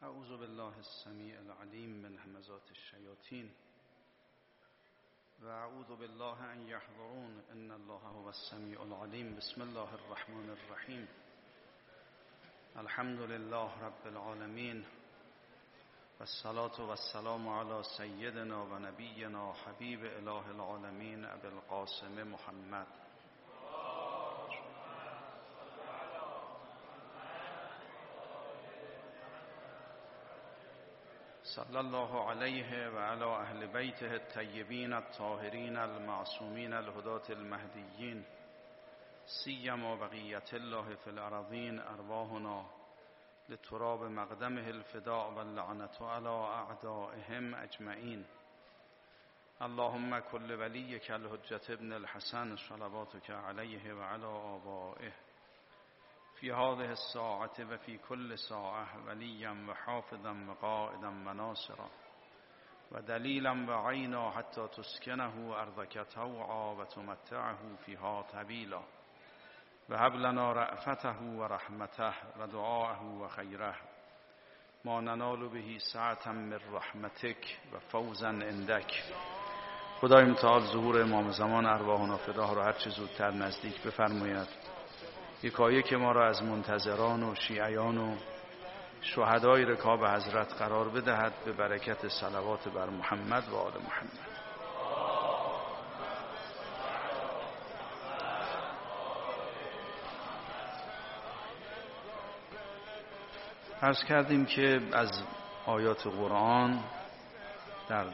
اعوذ بالله السمیع العلیم من همزات الشیاطین و اعوذ بالله ان یحضرون ان الله هو السمیع العلیم. بسم الله الرحمن الرحیم. الحمد لله رب العالمین و الصلاة و السلام علی سیدنا و نبینا حبیب اله العالمین ابی القاسم محمد. صلی الله علیه و علی اهل بیته الطیبین الطاهرین المعصومین الهداة المهدیین، سیما بقیت الله فی الارضین. ارواحنا لتراب مقدمه الفداء واللعنة علی اعدائهم اجمعین. اللهم كل ولیک الحجة ابن الحسن صلواتک علیه و علی آبائه فی هذه الساعة و فی کل ساعة ولیا و حافظا و قائدا و ناصرا و دلیلا و عینا حتی تسکنه ارضک طوعا و تمتعه فیها طویلا و هب لنا رأفته و رحمته و دعاءه و خیره ما ننال به سعة من رحمتک و فوزا عندک. خدای متعال ظهور امام زمان ارواحنا فداه را هر چه زودتر نزدیک بفرماید. یکایک ما را از منتظران و شیعیان و شهدای رکاب حضرت قرار بدهد به برکت صلوات بر محمد و آل محمد. عرض کردیم که از آیات قرآن در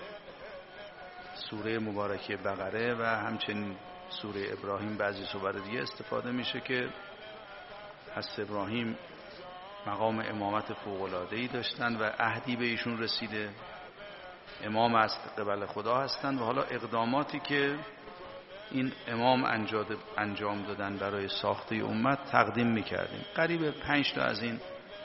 سوره مبارکه بقره و همچنین سوره ابراهیم بعضی صور دیگه استفاده میشه که حضرت ابراهیم مقام امامت فوق‌العاده‌ای داشتن و عهدی به ایشون رسیده، امام از قبل خدا هستند و حالا اقداماتی که این امام انجام دادن برای ساخته امت تقدیم میکردیم. قریب 5 تا از این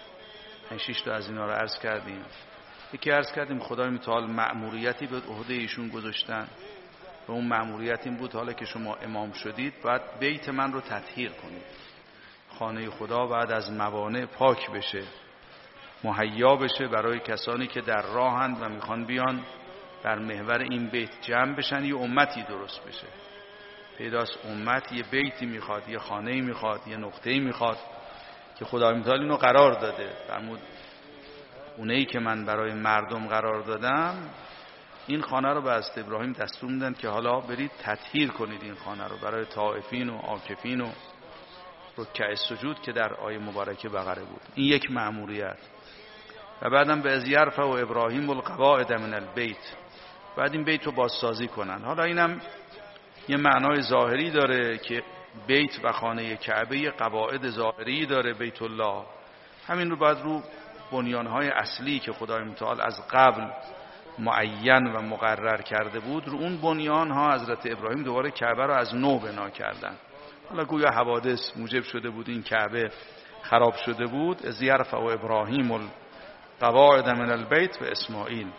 6 تا از اینا رو عرض کردیم. یکی عرض کردیم خدای متعال مأموریتی به عهده ایشون گذاشتن و اون مأموریت این بود حالا که شما امام شدید باید بیت من رو تطهیر کنید. خانه خدا بعد از موانع پاک بشه، مهیا بشه برای کسانی که در راهند و میخوان بیان در محور این بیت جمع بشن، یه امتی درست بشه. پیداست امت یه بیتی میخواد، یه خانه‌ای میخواد، یه نقطه‌ای میخواد که خدای متعال اینو قرار داده. فرمود اونهایی که من برای مردم قرار دادم این خانه رو به حضرت ابراهیم دستور میدن که حالا برید تطهیر کنید این خانه رو برای طائفین و عاکفین و رکع سجود که در آیه مبارکه بقره بود. این یک مأموریت. و بعدم به از یرفع و ابراهیم القواعد من البیت، بعد این بیت رو بازسازی کنن. حالا اینم یه معنای ظاهری داره که بیت و خانه کعبه قواعد ظاهری داره، بیت الله. همین رو بعد رو بنیانهای اصلی که خدای متعال از قبل معین و مقرر کرده بود، رو اون بنیان ها حضرت ابراهیم دوباره کعبه رو از نو بنا کردن. حالا گویا حوادث موجب شده بود این کعبه خراب شده بود. از یرفع و ابراهیم القواعد من البیت و اسماعیل.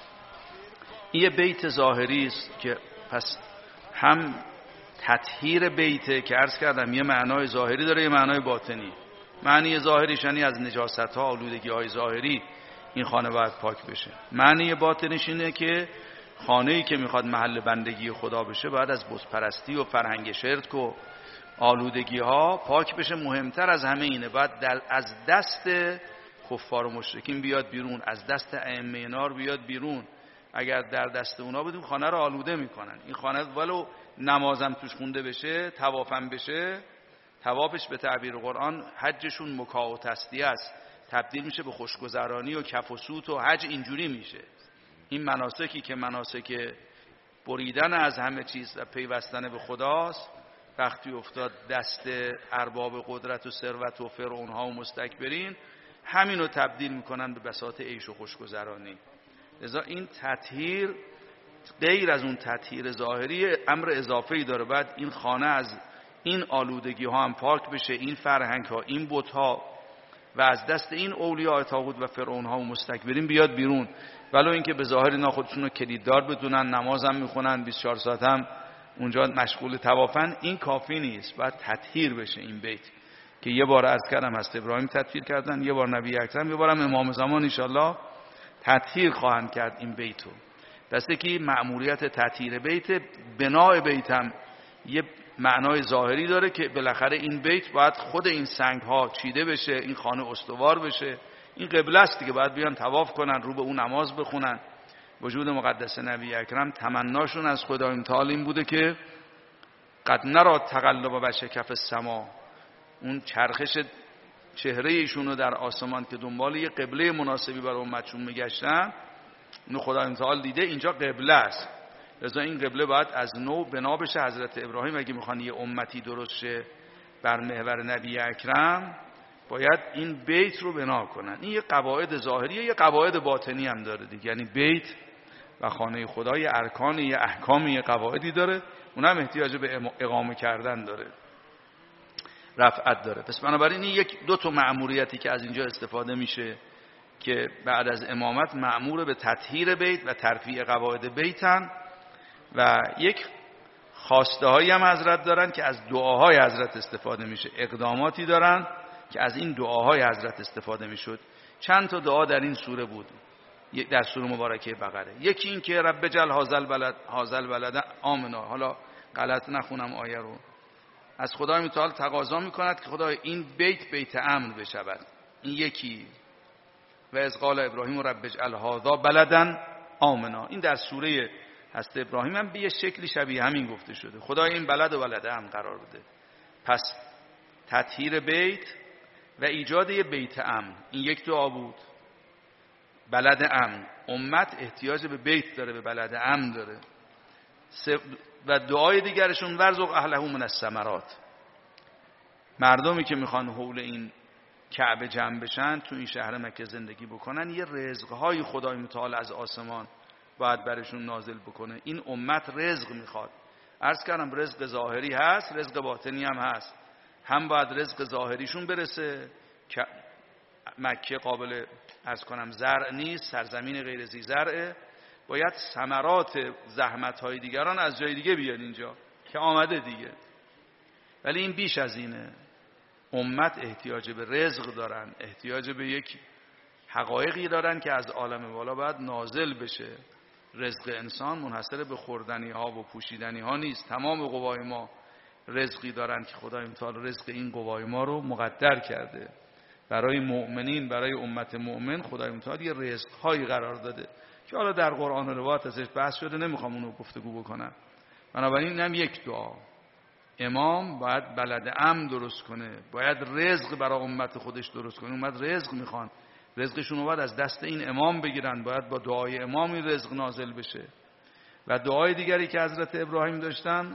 این بیت ظاهری است که پس هم تطهیر بیته که عرض کردم یه معنای ظاهری داره، یه معنای باطنی. معنی ظاهریش یعنی از نجاست ها، آلودگی های ظاهری این خانه باید پاک بشه. معنی باطنش اینه که خانه‌ای که میخواد محل بندگی خدا بشه باید از بت پرستی و فرهنگ شرک و آلودگی ها پاک بشه. مهمتر از همه اینه باید از دست کفار و مشرکین بیاد بیرون، از دست ائمه نار بیاد بیرون. اگر در دست اونا بدون خانه رو آلوده میکنن. این خانه ولو نمازم توش خونده بشه، طوافم بشه، طوافش به تعبیر قرآن حجشون مکا و تسدیه است، تبدیل میشه به خوشگذرانی و کف و سوت و حج. اینجوری میشه. این مناسکی که مناسک بریدن از همه چیز و پیوستن به خداست، وقتی افتاد دست ارباب قدرت و ثروت و فرعونها و مستکبرین، همین رو تبدیل میکنن به بساط عیش و خوشگذرانی. لذا این تطهیر غیر از اون تطهیر ظاهری امر اضافه‌ای داره. بعد این خانه از این آلودگی ها هم پاک بشه، این فرهنگ ها، این بت ها و از دست این اولیاء طاغوت و فرعون ها و مستکبرین بیاد بیرون. ولو اینکه به ظاهر اینا خودشون رو کلیددار بدونن، نماز هم میخونن، 24 ساعت هم اونجا مشغول طوافن، این کافی نیست. باید تطهیر بشه این بیت. که یه بار عرض کردم حضرت ابراهیم تطهیر کردن، یه بار نبی اکرم، یه بارم امام زمان انشالله تطهیر خواهند کرد این بیتو. دسته که مأموریت تطهیر بیت، بنای بیت هم یه معنای ظاهری داره که بالاخره این بیت باید خود این سنگ ها چیده بشه، این خانه استوار بشه، این قبله است دیگه، باید بیان طواف کنن، رو به اون نماز بخونن. وجود مقدس نبی اکرم تمناشون از خدای تعالی این بوده که قد نرا تقلب وجه کف السما، اون چرخش چهره ایشونو در آسمان که دنبال یه قبله مناسبی برای امتشون میگشتن، اونو خدای تعالی دیده اینجا قبله است، لذا این قبله باید از نو بنا بشه. حضرت ابراهیم اگه میخوان یه امتی درست شه بر محور نبی اکرم، باید این بیت رو بنا کنن. این یه قواعد ظاهریه، یه قواعد باطنی هم داره دیگه، یعنی بیت و خانه خدا یه ارکانی، یه احکامی، یه قواعدی داره، اونم احتیاج به اقامه کردن داره، رفعت داره. پس بنابراین این یک دو تا مأموریتی که از اینجا استفاده میشه که بعد از امامت مأمور به تطهیر بیت و ترفیع قواعد بیتن، و یک خواسته هایی هم حضرت دارن که از دعاهای حضرت استفاده میشه، اقداماتی دارن که از این دعاهای حضرت استفاده میشد. چند تا دعا در این سوره بود در سوره مبارکه بقره. یکی این که رب اجعل هذا البلد آمنا، حالا غلط نخونم آیه رو، از خدای متعال تقاضا میکند که خدای این بیت امن بشود. این یکی. و از قال ابراهیم رب اجعل هذا بلدا آمنا، این در سوره حضرت ابراهیم هم به یه شکلی شبیه همین گفته شده، خدای این بلد و بلد امن قرار بده. پس تطهیر بیت و ایجاد یه بیت امن، این یک دعا بود. بلد امن، امت احتیاج به بیت داره، به بلد امن داره. و دعای دیگرشون ورزق اهله من الثمرات، مردمی که میخوان حول این کعبه جمع بشن، تو این شهر مکه زندگی بکنن، یه رزقهای خدای متعال از آسمان باید برشون نازل بکنه. این امت رزق میخواد. عرض کردم رزق ظاهری هست، رزق باطنی هم هست. هم باید رزق ظاهریشون برسه که مکه قابل عرض کنم زرع نیست، سرزمین غیر ذی زرعه، باید ثمرات زحمت‌های دیگران از جای دیگه بیاد اینجا که آمده دیگه. ولی این بیش از اینه. امت احتیاج به رزق دارن، احتیاج به یک حقایقی دارن که از عالم بالا باید نازل بشه. رزق انسان منحصر به خوردنی ها و پوشیدنی ها نیست. تمام قوای ما رزقی دارن که خدای متعال رزق این قوای ما رو مقدر کرده. برای مؤمنین، برای امت مؤمن خدای متعال یه رزق‌هایی قرار داده که حالا در قرآن و روایت ازش بحث شده، نمیخوام اونو گفتگو بکنم. بنابراین اینم یک دعا. امام باید بلد امن درست کنه، باید رزق برای امت خودش درست کنه. امت رزق میخوان، رزقشون رو باید از دست این امام بگیرن، باید با دعای امام این رزق نازل بشه. و دعای دیگری که حضرت ابراهیم داشتن،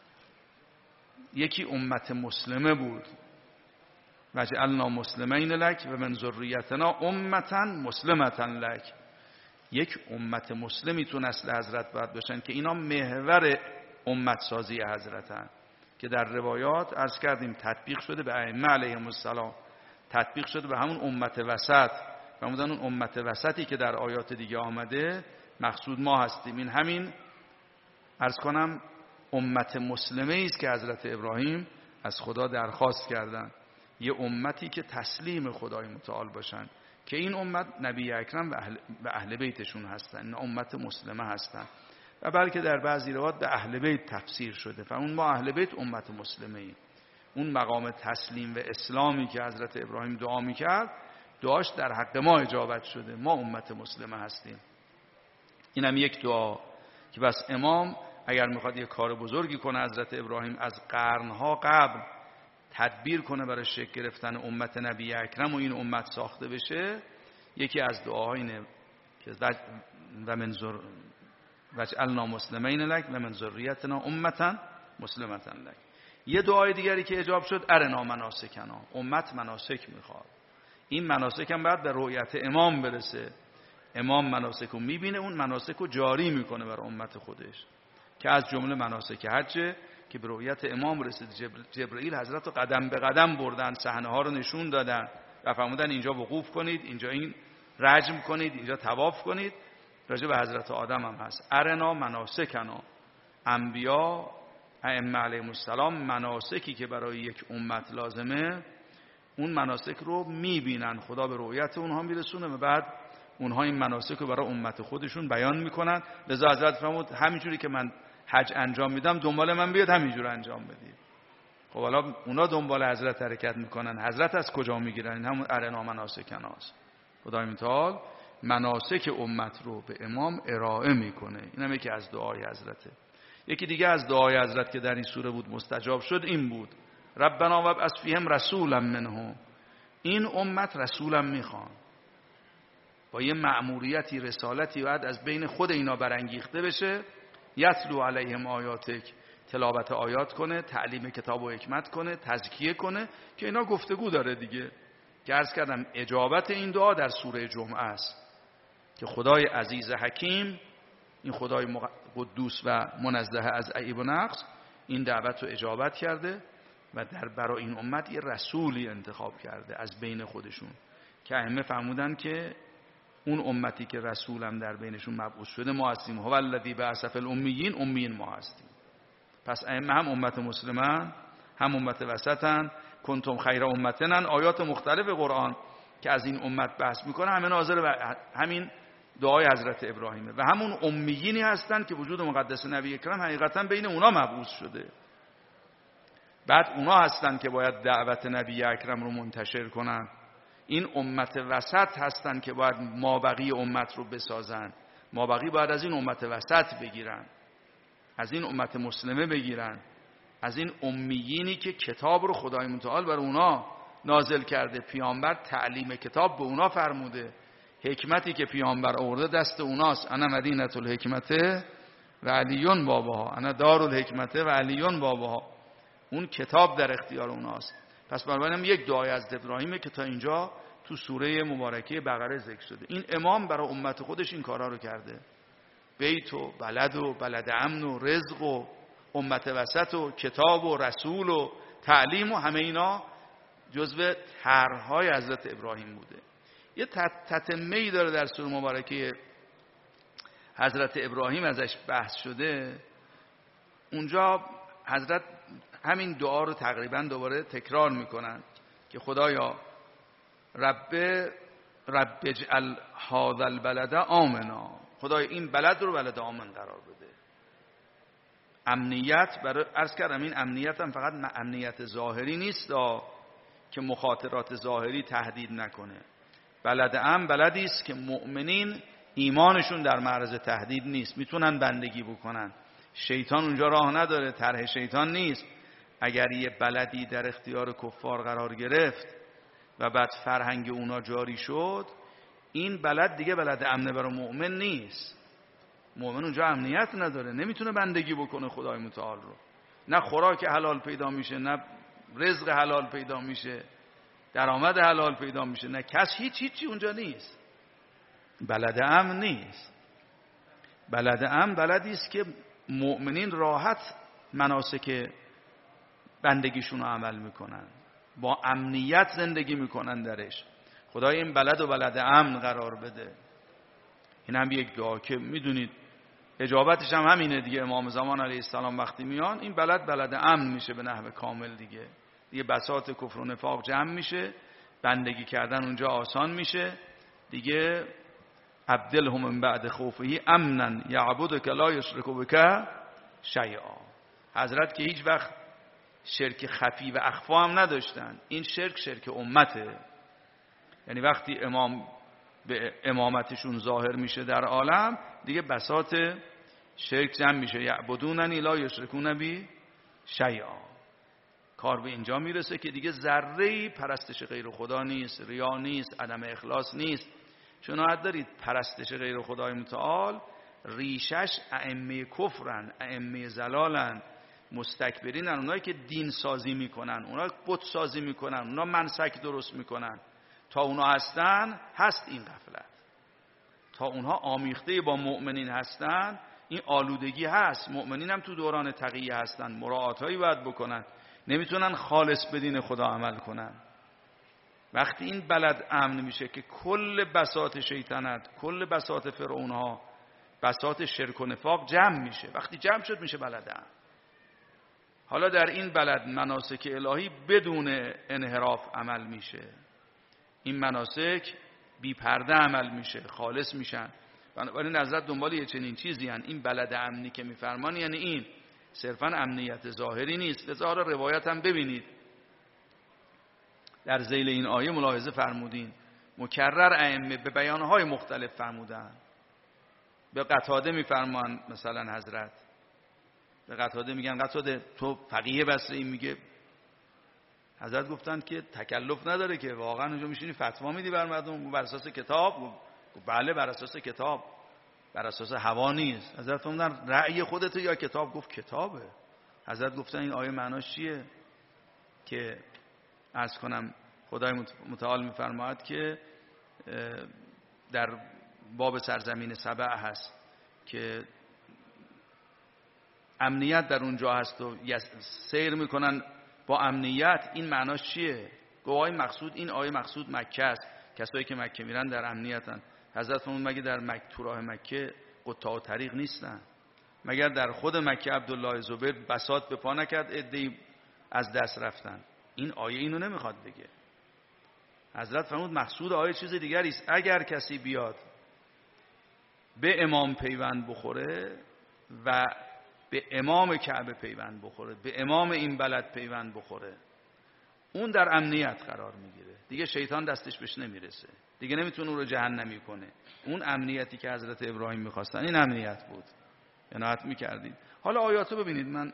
یکی امت مسلمه بود. وجعلنا مسلمین لک و من ذریتنا امتا مسلمتا لک. یک امت مسلمی تو نسل حضرت باید باشن که اینا محور امت سازی حضرتن، که در روایات عرض کردیم تطبیق شده به ائمه علیهم السلام، تطبیق شده به همون امت وسط. فرمودن اون امت وسطی که در آیات دیگه آمده مقصود ما هستیم. این همین عرض کنم امت مسلمه است که حضرت ابراهیم از خدا درخواست کردن، یه امتی که تسلیم خدای متعال باشن، که این امت نبی اکرم و اهل بیتشون هستن، این امت مسلمه هستن. و بلکه در بعضی روایات به اهل بیت تفسیر شده. فرمون ما اهل بیت امت مسلمه ایم. اون مقام تسلیم و اسلامی که حضرت ابراهیم دعا میکرد، دعاش در حق ما اجابت شده، ما امت مسلمه هستیم. اینم یک دعا که بس امام اگر میخواد یه کار بزرگی کنه، حضرت ابراهیم از قرنها قبل تدبیر کنه برای شکل گرفتن امت نبی اکرم و این امت ساخته بشه، یکی از دعاها اینه که وجعلنا مسلمین لک و من ذریتنا امتا مسلمتا لک. یه دعای دیگری که اجاب شد، ارنا مناسکنا، امت مناسک میخواد. این مناسک هم باید به رؤیت امام برسه. امام مناسک رو میبینه، اون مناسک رو جاری میکنه برای امت خودش، که از جمله مناسک حجه که به رؤیت امام رسید. جبرئیل حضرت رو قدم به قدم بردن، صحنه ها رو نشون دادن و فرمودن اینجا وقوف کنید، اینجا این رجم کنید، اینجا طواف کنید. راجع به حضرت آدم هم هست ارنا مناسکنا. انبیا ائمه علیهم السلام مناسکی که برای یک امت لازمه اون مناسک رو میبینن، خدا به رؤیت اونها میرسونه و بعد اونها این مناسک رو برای امت خودشون بیان میکنن. لذا حضرت فرمود همینجوری که من حج انجام میدم دنبال من بیاد همینجور انجام بدید. خب حالا اونا دنبال حضرت حرکت میکنن، حضرت از کجا میگیرن؟ این همون ارنا مناسکناست. خدای متعال مناسک امت رو به امام ارائه میکنه. این هم یکی از دعای حضرته. یکی دیگه از دعای حضرت که در این سوره بود مستجاب شد این بود: ربنا وابعث فیهم رسولا منهم. این امت رسولم میخوان، با یه مأموریتی رسالتی باید از بین خود اینا برانگیخته بشه. یتلو علیهم آیاتک، تلاوت آیات کنه، تعلیم کتاب و حکمت کنه، تزکیه کنه، که اینا گفتگو داره دیگه. که عرض کردم اجابت این دعا در سوره جمعه است که خدای عزیز حکیم، این خدای قدوس و منزه از عیب و نقص، این دعوت رو اجابت کرده و برای این امت یه رسولی انتخاب کرده از بین خودشون، که ائمه فرمودن که اون امتی که رسولم در بینشون مبعوث شده ما هستیم. هو الذی بعث فی الامیین، امیین ما هستیم. پس ائمه هم امت مسلمان هم امت وسطن. کنتم خیر امتن، آیات مختلف قرآن که از این امت بحث میکنه همه ناظر به همین دعای حضرت ابراهیمه و همون امیینی هستن که وجود مقدس نبی اکرم حقیقتا بین اونا مبعوث شده. بعد اونا هستن که باید دعوت نبی اکرم رو منتشر کنن. این امت وسط هستن که باید مابقی امت رو بسازن. مابقی باید از این امت وسط بگیرن، از این امت مسلمه بگیرن، از این امیینی که کتاب رو خدای متعال بر اونا نازل کرده، پیامبر تعلیم کتاب به اونا فرموده، حکمتی که پیامبر آورده دست اوناست. انا مدینه الحکمت و علیون باباها، انا دار الحکمت و علیون باباها. اون کتاب در اختیار اوناست. پس بنابراین یک دعای از ابراهیمه که تا اینجا تو سوره مبارکه بقره ذکر شده. این امام برای امت خودش این کارا رو کرده. بیت و بلد امن و رزق و امت وسط و کتاب و رسول و تعلیم و همه اینا جزو طرح‌های حضرت ابراهیم بوده. یه تتمه‌ای داره در سوره مبارکه حضرت ابراهیم ازش بحث شده. اونجا حضرت همین دعا رو تقریبا دوباره تکرار میکنن که خدایا رب اجعل هذا البلد آمنا، خدای این بلد رو بلد آمن قرار بده. امنیت برای عرض کردم، این امنیت هم فقط امنیت ظاهری نیست که مخاطرات ظاهری تهدید نکنه. بلد امن بلدی است که مؤمنین ایمانشون در معرض تهدید نیست، میتونن بندگی بکنن، شیطان اونجا راه نداره، طرح شیطان نیست. اگر یه بلدی در اختیار کفار قرار گرفت و بعد فرهنگ اونا جاری شد، این بلد دیگه بلد امنه برای مؤمن نیست. مؤمن اونجا امنیت نداره، نمیتونه بندگی بکنه خدای متعال رو. نه خوراک حلال پیدا میشه، نه رزق حلال پیدا میشه، درآمد حلال پیدا میشه، نه کس، هیچی اونجا نیست. بلد امن نیست. بلد امن بلدی است که مؤمنین راحت مناسک بندگیشون رو عمل میکنن، با امنیت زندگی میکنن درش. خدای این بلد و بلد امن قرار بده. این هم یک دعا که میدونید اجابتش هم همینه دیگه. امام زمان علیه السلام وقتی میان این بلد امن میشه به نحو کامل دیگه بساط کفر و نفاق جمع میشه، بندگی کردن اونجا آسان میشه دیگه. ابدلهم من بعد خوفه امنا یعبدک لا یشرک بک شیئا. حضرت که هیچ وقت شرک خفی و اخفا هم نداشتن. این شرک امته. یعنی وقتی امام به امامتشون ظاهر میشه در عالم دیگه بساط شرک جمع میشه. یعبدوننی لا یشرکون بی شیئا. کار به اینجا میرسه که دیگه ذره‌ای پرستش غیر خدا نیست، ریا نیست، عدم اخلاص نیست. چون عادت دارید پرستش غیر خدای متعال ریشش ائمه کفرن، ائمه ضلالن، مستکبرینن، اونایی که دین سازی میکنن، اونایی که بت سازی میکنن، اونا منسک درست میکنن. تا اونا هستن هست این غفلت. تا اونها آمیخته با مؤمنین هستن این آلودگی هست. مؤمنین هم تو دوران تقیه هستن، مراعاتایی باید بکنن، نمیتونن خالص به دین خدا عمل کنن. وقتی این بلد امن میشه که کل بساط شیطنت، کل بساط فرعونها، بساط شرک و نفاق جمع میشه. وقتی جمع شد میشه بلد امن. حالا در این بلد مناسک الهی بدون انحراف عمل میشه، این مناسک بی پرده عمل میشه، خالص میشن. بنابراین حضرت دنبال یه چنین چیزی هن. این بلد امنی که میفرمان یعنی این صرفا امنیت ظاهری نیست. لذا حالا روایت هم ببینید در ذیل این آیه ملاحظه فرمودین مکرر ائمه به بیانهای مختلف فرمودن. به قتاده میفرمان مثلا حضرت به قتاده میگن قتاده تو فقیه بصری، میگه حضرت گفتن که تکلف نداره که واقعا اونجا میشینی فتوا میدی بر مردم بر اساس کتاب؟ بله بر اساس کتاب، بر اساس هوا نیست. حضرت فرمودن رأی خودته یا کتاب؟ گفت کتابه. حضرت گفتن این آیه معناش چیه؟ که عرض کنم خدای متعال میفرماید که در باب سرزمین سبع هست که امنیت در اونجا هست و سیر میکنن با امنیت. این معناش چیه؟ گواهی مقصود این آیه مقصود مکه است، کسایی که مکه میرن در امنیتن. حضرت فرمود مگه در تو راه مکه قطاع طریق نیستن؟ مگر در خود مکه عبدالله زبیر بساط به پا نکرد عده‌ای از دست رفتن؟ این آیه اینو نمیخواد بگه. حضرت فرمود مقصود آیه چیز دیگری است. اگر کسی بیاد به امام پیوند بخوره و به امام کعبه پیوند بخوره، به امام این بلد پیوند بخوره، اون در امنیت قرار میگیره، دیگه شیطان دستش بهش نمیرسه، دیگه نمیتونه اون رو جهنمی کنه. اون امنیتی که حضرت ابراهیم میخواستن این امنیت بود. عنایت میکردید. حالا آیاتو ببینید. من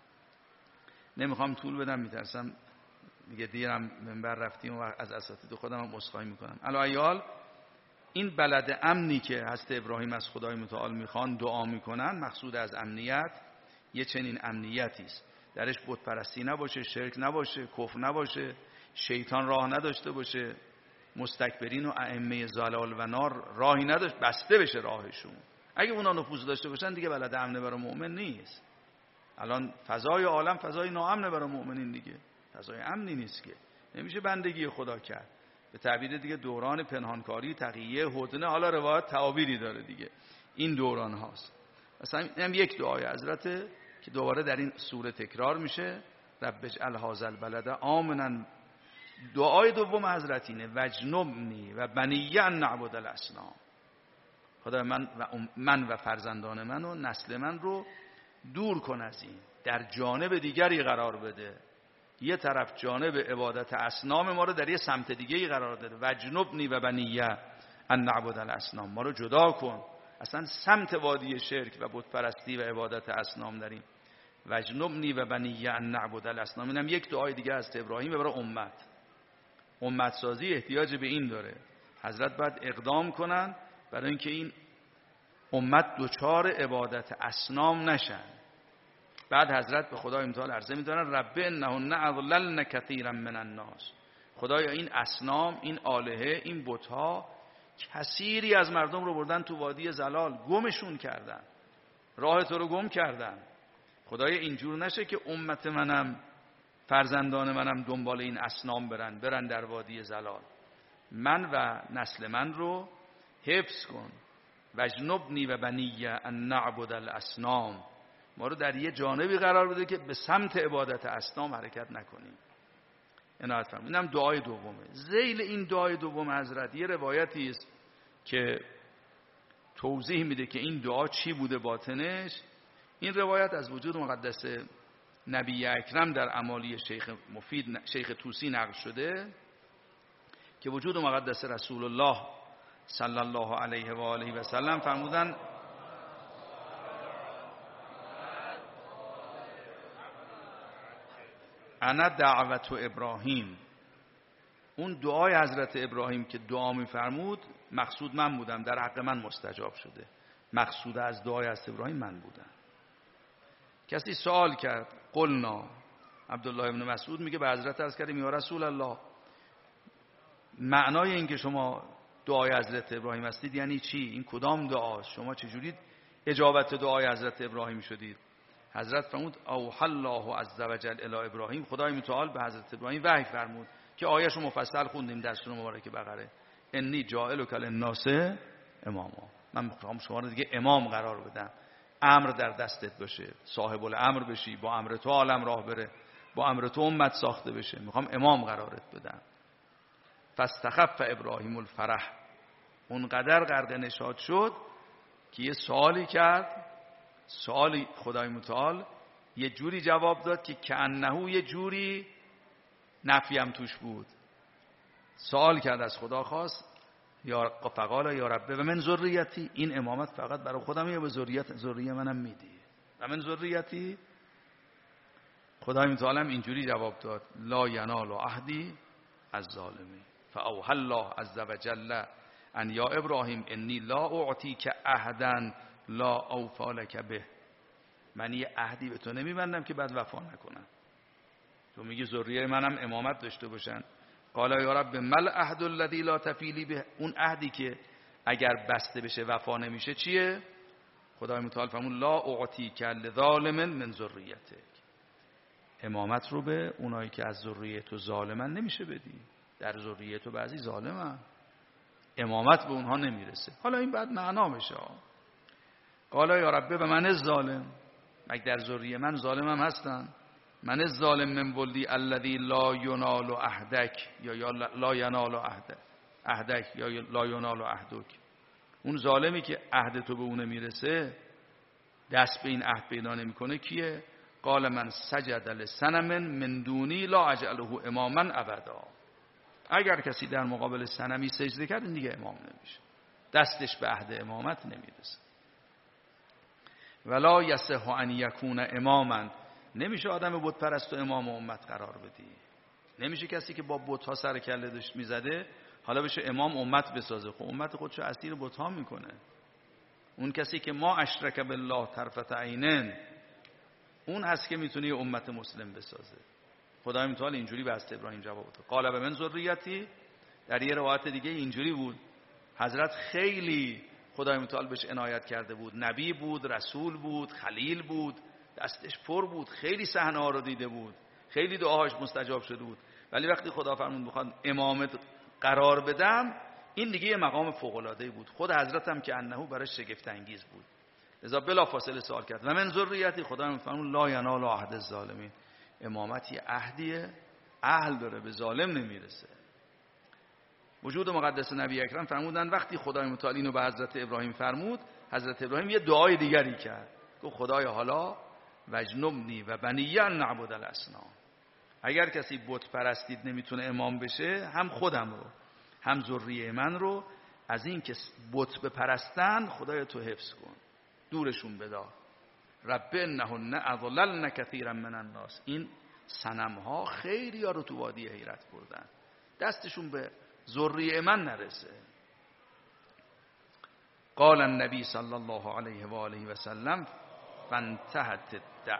نمیخوام طول بدم، میترسم دیگه دیرم منبر رفتیم و از اساتید خودم هم عذرخواهی میکنم. الایال این بلد امنی که حضرت ابراهیم از خدای متعال میخوان دعا میکنن، مقصود از امنیت یه چنین امنیتی است درش بت پرستی نباشه، شرک نباشه، کفر نباشه، شیطان راه نداشته باشه، مستکبرین و ائمه ضلال و نار راهی نداشت بسته بشه راهشون. اگه اونا نفوذ داشته باشن دیگه بلد امنه برای مؤمن نیست. الان فضای عالم فضای ناامنه برای مؤمنین دیگه، فضای امنی نیست که نمیشه بندگی خدا کرد. به تعبیر دیگه دوران پنهانکاری، تقیه، هدنه، حالا روایت تعابیری داره دیگه، این دوران هاست. مثلا اینم یک دعای حضرت که دوباره در این سوره تکرار میشه، رب اجعل هذا البلد آمنا. دعای دوم حضرت اینه وجنبنی و بنی ان نعبد الاصنام. خدا من و فرزندان من و نسل من رو دور کن از این، در جانب دیگری قرار بده. یه طرف جانب عبادت اصنام ما رو در یه سمت دیگه‌ای قرار داده. وجنبنی و بنی ان نعبد الاصنام، ما رو جدا کن. اصلا سمت وادی شرک و بت پرستی و عبادت اصنام داریم. وجنبنی و بنی ان نعبد الاصنام. اینم یک دعای دیگه از ابراهیم برای امت سازی احتیاج به این داره. حضرت باید اقدام کنن برای اینکه این امت دوچار عبادت اصنام نشن. بعد حضرت به خدای متعال عرضه می‌دارن رب انهن اضللن کثیرا من الناس. خدایا این اصنام، این آلهه، این بت‌ها کثیری از مردم رو بردن تو وادی ضلال، گمشون کردن، راه تو رو گم کردن. خدایا اینجور نشه که امت منم، فرزندان منم دنبال این اصنام برن در وادی ضلال. من و نسل من رو حفظ کن. وجنبنی و بنی ان نعبد الاصنام. ما رو در یه جانبی قرار بده که به سمت عبادت اصنام حرکت نکنیم. عنایت فرمایید. اینم دعای دومه. ذیل این دعای دوم حضرت یه روایتی است که توضیح میده که این دعا چی بوده باطنش. این روایت از وجود مقدس نبی اکرم در امالی شیخ طوسی نقل شده که وجود مقدس رسول الله صلی الله علیه و آله و سلم فرمودن انا دعوت ابراهیم. اون دعای حضرت ابراهیم که دعا میفرمود مقصود من بودم، در حق من مستجاب شده. مقصود از دعای حضرت ابراهیم من بودم. کسی سوال کرد قلنا، عبدالله ابن مسعود میگه به حضرت عرض کردیم یا رسول الله معنای این که شما دعای حضرت ابراهیم هستید یعنی چی؟ این کدام دعاست؟ شما چجوری اجابت دعای حضرت ابراهیم شدید؟ حضرت فرمود اوحى الله عز وجل الی ابراهیم. خدای متعال به حضرت ابراهیم وحی فرمود که آیه‌شو مفصل خوندیم در سوره مبارکه بقره. انی جاعلک للناس اماما. من میخوام شما رو دیگه امام قرار بدم. امر در دستت باشه، صاحب الامر بشی، با امر تو عالم راه بره، با امر تو امت ساخته بشه. میخوام امام قرارت بدم. فاستخف ابراهیم الفرح، اونقدر غرق نشاط شد که یه سوالی کرد، سوالی خدای متعال یه جوری جواب داد که کأنه یه جوری نفی هم توش بود. سوال کرد، از خدا خواست، یا فقال یا رب و من ذریتی، این امامت فقط برای خودم یا به ذریه منم میدی؟ و من ذریتی. خدای متعال هم اینجوری جواب داد لا ینال عهدی الظالمین فاوحى الله عز وجل ان یا ابراهیم انی لا اعطیک عهدا لا اوفی لک به، من یه عهدی به تو نمیبندم که بعد وفا نکنم. تو میگی ذریه منم امامت داشته باشن. قال یا رب مل عهد الذی لا تفیلی به، اون عهدی که اگر بسته بشه وفا نمیشه چیه؟ خدای متعال فرمود لا اعطیک لظالم من ذریتک، امامت رو به اونایی که از ذریه تو ظالمن نمیشه بدی. در ذریه تو بعضی ظالمن، امامت به اونها نمیرسه. حالا این بعد معنا بشه. قال یا رب به من ظالم، مگه در ذریه من ظالمم هستن؟ من الظالم من ولدی الذی لا ینال عهدک یا لا ینال عهدک یا لا ینال عهدک، اون ظالمی که عهد تو به اون میرسه، دست به این عهد پیدا نمیکنه کیه؟ قال من سجد لصنم من دونی لا اجعله اماما ابدا، اگر کسی در مقابل صنمی سجده کرد این دیگه امام نمیشه، دستش به عهد امامت نمیرسه. ولا یصح ان یکون اماما، نمیشه آدم بت پرست و امام امت قرار بدی. نمیشه کسی که با بت ها سر کله داشت میزده حالا بشه امام امت بسازه. خب امت خودشو اسیر بت ها میکنه. اون کسی که ما اشرک بالله طرفت عینن، اون هست که میتونه یه امت مسلم بسازه. خدای متعال اینجوری به حضرت ابراهیم جواب داد. قال به من ذریتی، در یه روایت دیگه اینجوری بود، حضرت خیلی خدای متعال بهش عنایت کرده بود، نبی بود، رسول بود، خلیل بود، دستش پر بود، خیلی صحنه ها رو دیده بود، خیلی دعاهاش مستجاب شده بود، ولی وقتی خدا فرمود میخواد امامت قرار بدم، این دیگه یه مقام فوق العاده بود. خود حضرت هم که انه براش شگفت انگیز بود، لذا بلافاصله سوال کرد و من ذریتی، خدا فرمود لا ینال عهد الظالمین، امامت یه عهدیه، اهل داره، به ظالم نمیرسه. وجود مقدس نبی اکرم فرمودن وقتی خدای متعال اینو به حضرت ابراهیم فرمود، حضرت ابراهیم یه دعای دیگری کرد، گفت خدای حالا وجنبنی و بنی ان نعبد الاصنام، اگر کسی بت پرستید نمیتونه امام بشه، هم خودم رو هم ذریه من رو از این که بت بپرستن خدای تو حفظ کن، دورشون بدار. رب انهن اضللن کثیرا من الناس، این صنم ها خیلی ها رو تو وادی حیرت بردن، دستشون به ذریه من نرسه. قال النبی صلی الله علیه و آله و سلم فانتهت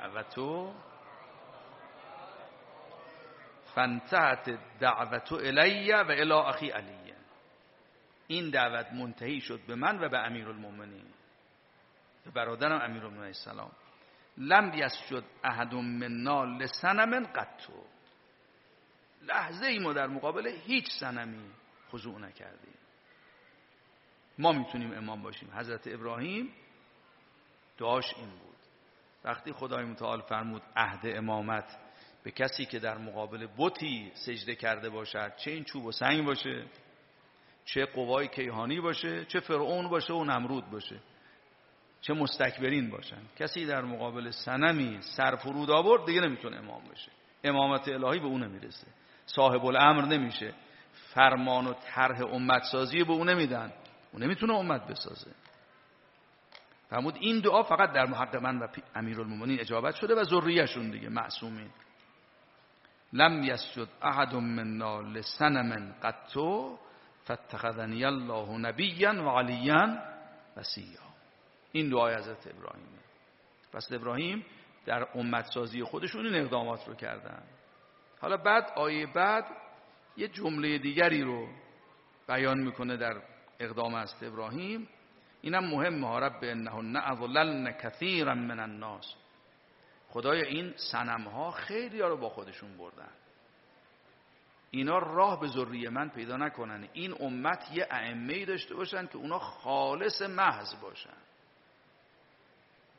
الدعوت الی و الی اخی علی، این دعوت منتهی شد به من و به امیرالمومنین، به برادرم امیرالمومنین السلام. لم یسجد احد منا لصنم قط، لحظه ای ما در مقابل هیچ صنمی خضوع نکردیم. ما میتونیم امام باشیم. حضرت ابراهیم دعاش این بود، وقتی خدای متعال فرمود عهد امامت به کسی که در مقابل بتی سجده کرده باشد، چه این چوب و سنگ باشه، چه قوای کیهانی باشه، چه فرعون باشه و نمرود باشه، چه مستکبرین باشن، کسی در مقابل صنمی سر فرود آورد دیگه نمیتونه امام بشه، امامت الهی به اون نمیرسه، صاحب الامر نمیشه، فرمان و طرح امت سازی به اون نمیدن، اون نمیتونه امت بسازه. فرمود این دعا فقط در حق من و امیرالمومنین اجابت شده و ذریه‌شون دیگه معصومین. لم یسجد احد منا لصنم قط فاتخذنی الله نبیا و علیا وصیا، این دعای حضرت ابراهیمه. پس ابراهیم در امت سازی خودشون این اقدامات رو کردن. حالا بعد آیه بعد یه جمله دیگری رو بیان میکنه در اقدام حضرت ابراهیم، اینم مهمه، رب انهن اضللن کثیرا من الناس، خدای این صنم ها خیلی ها رو با خودشون بردن، اینا راه به ذریه من پیدا نکنن، این امت یه ائمه‌ای داشته باشن که اونا خالص محض باشن.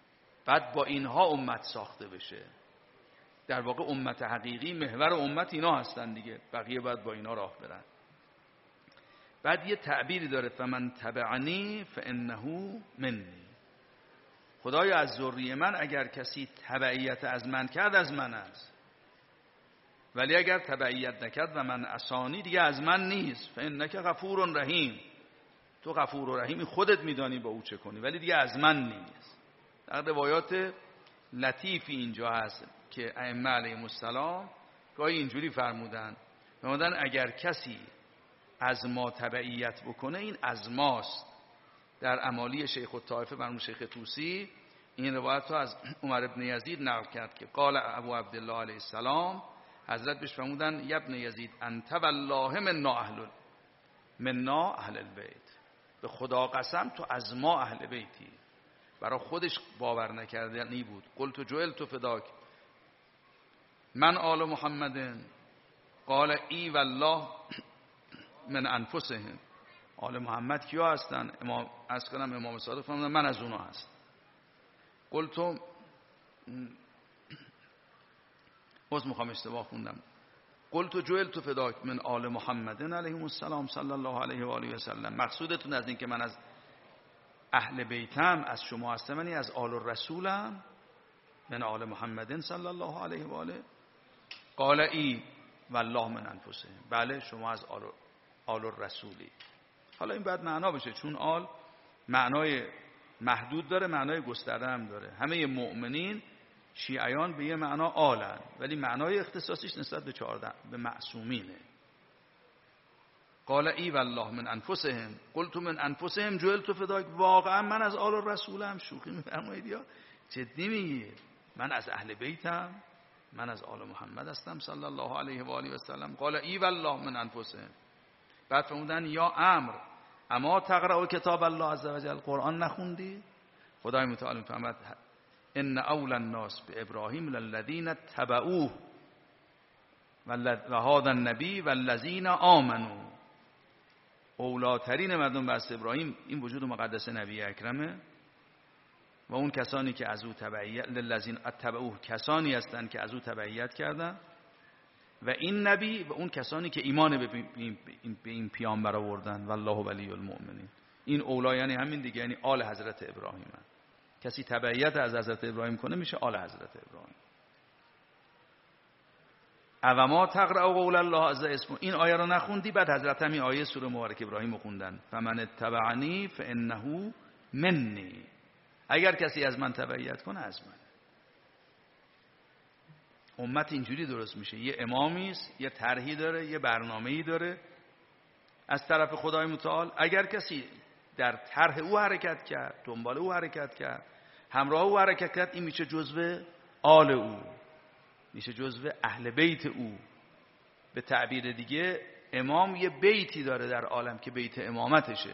بعد با اینها امت ساخته بشه. در واقع امت حقیقی، محور امت اینا هستن دیگه، بقیه باید با اینا راه برن. بعد یه تعبیری داره فمن تبعنی فانه منی. خدای از ذریه من اگر کسی تبعیت از من کرد از من است، ولی اگر تبعیت نکرد و من عصانی دیگه از من نیست. فانک غفور رحیم، تو غفور و رحیمی، خودت میدانی با او چه کنی، ولی دیگه از من نیست. در روایات لطیفی اینجا هست که ائمه علیهم السلام گاهی اینجوری فرمودن اگر کسی از ما تبعیت بکنه این از ماست. در امالی شیخ الطائفه مرحوم شیخ طوسی این روایت رو از عمر ابن یزید نقل کرد که قال ابو عبدالله علیه السلام، حضرت بهش فرمودن یا ابن یزید انت والله منا اهل البیت، به خدا قسم تو از ما اهل بیتی. برای خودش باور نکردنی بود. قلت جعلت فداک من آل محمد، قال ای والله من انفسهم. آل محمد کیا هستن؟ امام صادق فرمودن من از اونها هست. قلت میخوام اشتباه خوندم. قلت جعلت فداک من آل محمد علیهم السلام صلی الله علیه و آله و سلم. مقصودتون از این که من از اهل بیتم، از شما هستم، یعنی از آل الرسولم، من آل محمد صلی الله علیه و آله. قال ای والله من انفسهم، بله شما از آل الرسولی. حالا این باید معنا بشه، چون آل معنای محدود داره، معنای گسترده هم داره. همه مؤمنین شیعیان به یه معنا آلن، ولی معنای اختصاصیش نسبت به 14 به معصومینه. قال ای والله من انفسهم قلت من انفسهم جعلت فداک. واقعا من از آل الرسولم. شوخی می‌فرمایید یا جدی میگی؟ من از اهل بیتم، من از آل محمد هستم صلی الله علیه و آله و سلم. قال ای والله من انفسهم. بعد فرمودن یا امر اما تقرأ کتاب الله عز وجل، قرآن نخوندی؟ خدای متعال میفرماد ان اول الناس بابراهیم للذین تبعوه و هذا النبی والذین آمنوا. اولاترین مردم بس ابراهیم این وجود مقدس نبی اکرمه و اون کسانی که از او تبعیت، للذین اتبعوه، کسانی هستند که از او تبعیت کردند، و این نبی و اون کسانی که ایمان به این پیامبر آوردن. والله ولی المؤمنین. این اولا یعنی همین دیگه، یعنی آل حضرت ابراهیم. کسی تبعیت از حضرت ابراهیم کنه میشه آل حضرت ابراهیم. اوما تقرأ قول الله عز اسمه. این آیه رو نخوندی؟ بعد حضرت همین آیه سوره مبارک ابراهیم رو خوندن فمن اتبعنی فانه منی. اگر کسی از من تبعیت کنه از من. امت اینجوری درست میشه، یه امامی است، یه طرحی داره، یه برنامه‌ای داره از طرف خدای متعال. اگر کسی در طرح او حرکت کرد، دنبال او حرکت کرد، همراه او حرکت کرد، این میشه جزو آل او، میشه جزو اهل بیت او. به تعبیر دیگه امام یه بیتی داره در عالم که بیت امامتشه.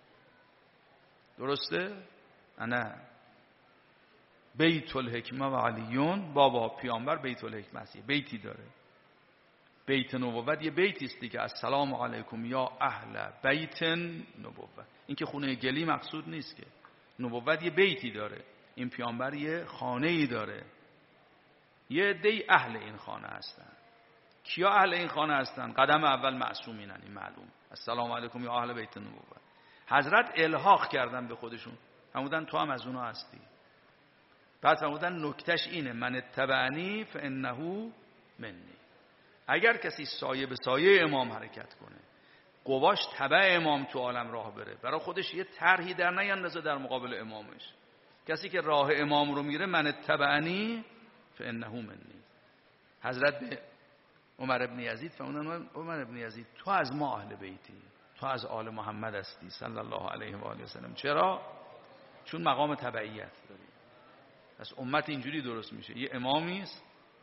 درسته؟ نه بیت الحکمه و علیون، بابا پیامبر بیت الحکمه است، بیتی داره. بیت نبوت یه بیتی است دیگه، السلام علیکم یا اهل بیت نبوت. این که خونه گلی مقصود نیست که. نبوت یه بیتی داره، این پیامبر یه خانه‌ای داره، یه عده اهل این خانه هستن. کیا اهل این خانه هستن؟ قدم اول معصومینن، این معلوم. السلام علیکم یا اهل بیت نبوت. حضرت الحاق کردن به خودشون، فرمودن تو هم از اونها هستی. بعد فرمودن نکتهش اینه من اتبعنی فانه منی. اگر کسی سایه به سایه امام حرکت کنه، قواش تبع امام تو عالم راه بره، برای خودش یه طرحی در نیندازه در مقابل امامش. کسی که راه امام رو میره من اتبعنی فانه منی. حضرت به عمر ابن یزید فرمودن عمر ابن یزید تو از ما اهل بیتی، تو از آل محمد هستی صلی الله علیه و آله و سلم. چرا؟ چون مقام تبعیت داری. پس امت اینجوری درست میشه، یه امامی است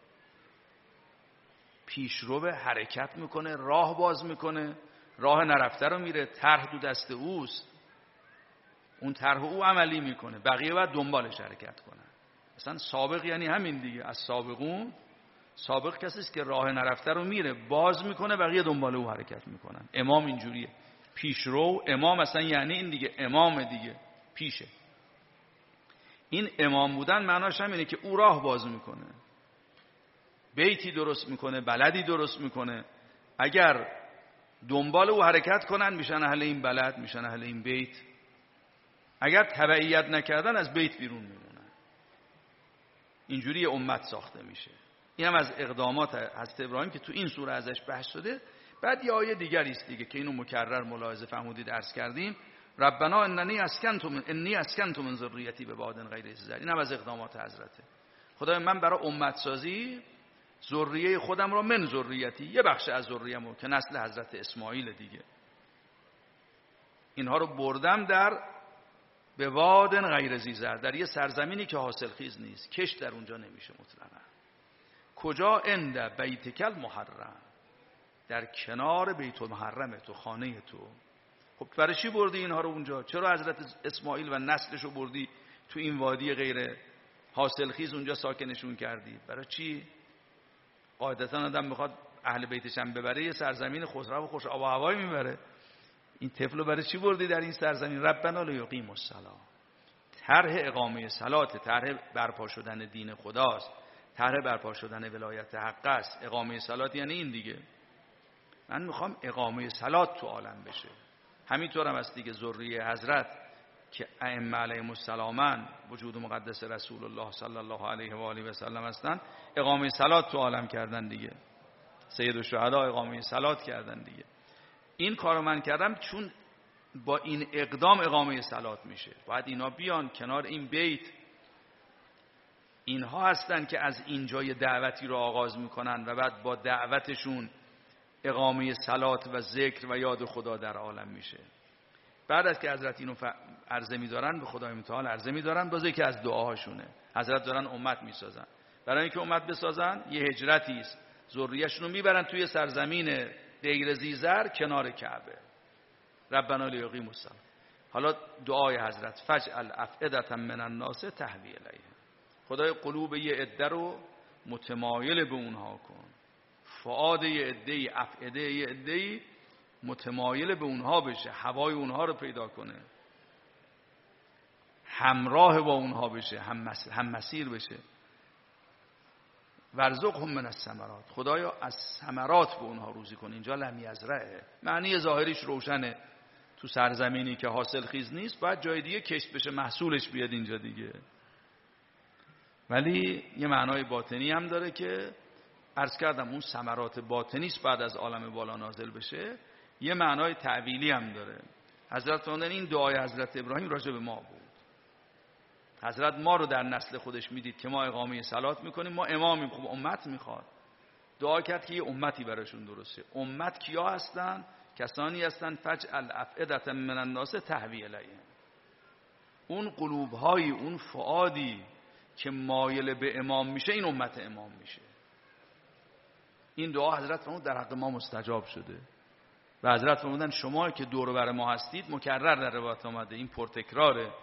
پیشرو حرکت میکنه، راه باز میکنه، راه نرفته رو میره، طرح دو دست اوست، اون طرح او عملی میکنه، بقیه باید دنبالش حرکت کنن. مثلا سابق یعنی همین دیگه، از سابقون. سابق کسی است که راه نرفته رو میره، باز میکنه، بقیه دنبال او حرکت میکنن. امام اینجوریه، پیشرو. امام مثلا یعنی این دیگه، امام دیگه پیشه. این امام بودن معناش هم اینه که او راه باز میکنه، بیتی درست میکنه، بلدی درست میکنه. اگر دنبال او حرکت کنن میشن اهل این بلد، میشن اهل این بیت. اگر تبعیت نکردن از بیت بیرون میمونن. اینجوری امت ساخته میشه. این هم از اقدامات حضرت ابراهیم که تو این سوره ازش بحث شده. بعد یه آیه دیگری است دیگه که اینو مکرر ملاحظه فرمودید عرض کردیم، ربنا انی اسکنت من ذریتی بواد غیر ذی زرع. این هم از اقدامات حضرته. خدای من برای امت سازی ذریه خودم را من ذریتی، یه بخش از ذریه‌مو که نسل حضرت اسماعیل دیگه، اینها رو بردم در به واد غیر ذی زرع، در یه سرزمینی که حاصلخیز نیست، کشت در اونجا نمیشه مطلقا. کجا؟ عند بیتک المحرم، در کنار بیت المحرم تو، خانه تو. خب برای چی بردی اینها رو اونجا؟ چرا حضرت اسماعیل و نسلش رو بردی تو این وادی غیر حاصلخیز اونجا ساکنشون کردی؟ برای چی؟ قاعدتا آدم میخواد اهل بیتش هم ببره، یه سرزمین خوشرو و خوش آب و هوایی میبره. این طفل رو برای چی بردی در این سرزمین؟ ربنا لیقیموا الصلاة. طرح اقامه صلات، طرح برپا شدن دین خداست، طرح برپا شدن ولایت حق است. اقامه صلات یعنی این دیگه. من میخوام اقامه صلات تو عالم بشه. همینطور هم است دیگه، ذریه حضرت که ائمه علیهم السلام وجود مقدس رسول الله صلی الله علیه و آله و سلم هستن، اقامه صلات تو عالم کردن دیگه. سید الشهدا اقامه صلات کردن دیگه. این کارو من کردم چون با این اقدام اقامه صلات میشه. باید اینا بیان کنار این بیت. اینها هستن که از اینجای دعوتی رو آغاز میکنن و بعد با دعوتشون اقامه صلات و ذکر و یاد خدا در عالم میشه. بعد از که حضرت اینو عرضه می‌دارن به خدای متعال، عرضه می‌دارن بازه که از دعاهاشونه. حضرت دارن امت میسازن. برای اینکه امت بسازن یه هجرتی است. ذریه‌شون رو میبرن توی سرزمین غیر ذی زرع کنار کعبه. ربنا لیقیموا الصلاة. حالا دعای حضرت فجعل افئدة من الناس تهوی الیهم. خدای قلوب یه عده رو متمایل به اونها کن. فؤاد یه عده‌ای، افئده یه عده‌ای متمایل به اونها بشه، هوای اونها رو پیدا کنه، همراه با اونها بشه، هم مسیر بشه. ورزقهم من الثمرات. خدایا از ثمرات به اونها روزی کن. اینجا لم یزرعه، معنی ظاهریش روشنه. تو سرزمینی که حاصل خیز نیست باید جای دیگه کشت بشه، محصولش بیاد اینجا دیگه. ولی یه معنای باطنی هم داره که عرض کردم اون ثمرات باطنی است بعد از عالم بالا نازل بشه. یه معنای تعویلی هم داره. حضرت فرمودن این دعای حضرت ابراهیم راجع به ما بود. حضرت ما رو در نسل خودش میدید که ما اقامه صلات میکنیم، ما امامیم. خب امت میخواد. دعا کرد که یه امتی براشون درسته. امت کیا هستن؟ کسانی هستن فجعل افئدة من الناس تهوی الیهم. اون قلوب‌های، اون فؤادی که مایل به امام میشه، این امت امام میشه. این دعا حضرت فرمود در حق ما مستجاب شده. و حضرت فرمودن شما که دور و بر ما هستید، مکرر در روایت آمده، این پرتکراره،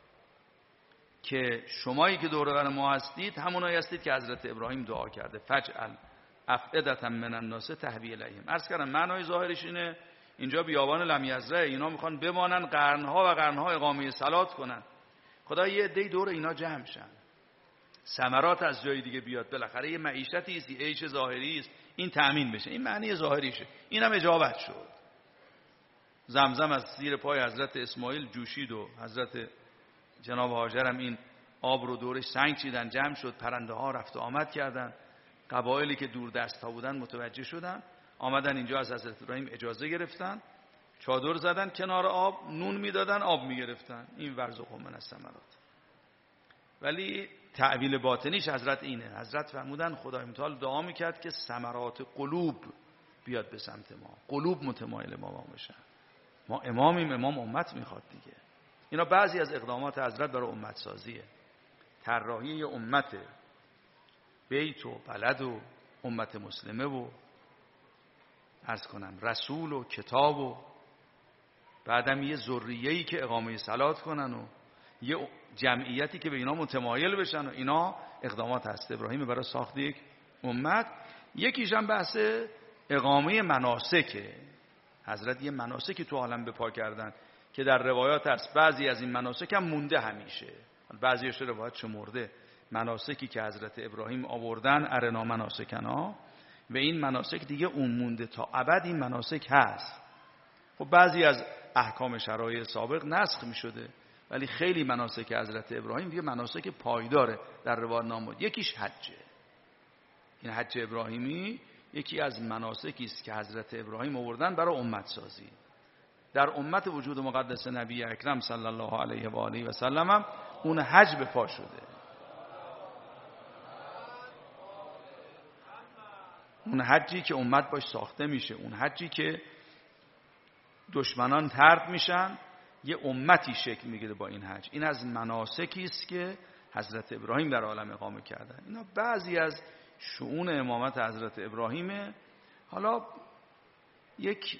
که شمایی که دور و بر ما هستید همونایی هستید که حضرت ابراهیم دعا کرده فجعل افئدة من الناس تهوی الیهم. عرض کردم معنای ظاهرش اینه اینجا بیابان لم یزرع، اینا میخوان بمانن قرنها و قرنها اقامه صلات کنن. خدا یه عده دور اینا جمع شن، ثمرات از جای دیگه بیاد، بالاخره یه معیشتی است، عیش ظاهری است، این تأمین بشه. این معنی ظاهریشه. اینم اجابت شد. زمزم از زیر پای حضرت اسماعیل جوشید و حضرت جناب هاجر هم این آب رو دورش سنگ چیدن، جمع شد، پرنده ها رفت و آمد کردن. قبایلی که دور دست ها بودن متوجه شدن، آمدن اینجا از حضرت ابراهیم اجازه گرفتن، چادر زدن کنار آب، نون میدادن، آب میگرفتن. این ورزقهم من الثمرات. ولی تعویل باطنیش حضرت اینه. حضرت فرمودن خدای متعال دعا میکرد که ثمرات قلوب بیاد به سمت ما، قلوب متمایل ما بشن. ما امامیم، امام امت میخواد دیگه. اینا بعضی از اقدامات حضرت برای امت سازیه. طراحی امت، بیت و بلد و امت مسلمه و عرض کنم رسول و کتاب و بعدم یه ذریه‌ای که اقامه صلات کنن و یه جمعیتی که به اینا متمایل بشن و اینا اقدامات هست ابراهیم برای ساخت یک امت. یکیش هم بحث اقامه مناسکه. حضرت یه مناسکی تو عالم به پا کردن که در روایات هست بعضی از این مناسک هم مونده همیشه. بعضیش روایت شمرده مناسکی که حضرت ابراهیم آوردن ارنا مناسکنا و این مناسک دیگه اون مونده تا ابد این مناسک هست. خب بعضی از احکام شرایع سابق نسخ می شده ولی خیلی مناسک حضرت ابراهیم دیگه مناسک پایداره در روایت نامه. یکیش حجه. این حج ابراهیمی یکی از مناسکی است که حضرت ابراهیم آوردن برای امت سازی. در امت وجود مقدس نبی اکرم صلی الله علیه و آله و سلم هم اون حج به پا شده. اون حجی که امت باش ساخته میشه، اون حجی که دشمنان طرد میشن، یه امتی شکل میگیره با این حج. این از مناسکی است که حضرت ابراهیم در عالم اقامه کردن. اینا بعضی از شؤون امامت حضرت ابراهیمه. حالا یک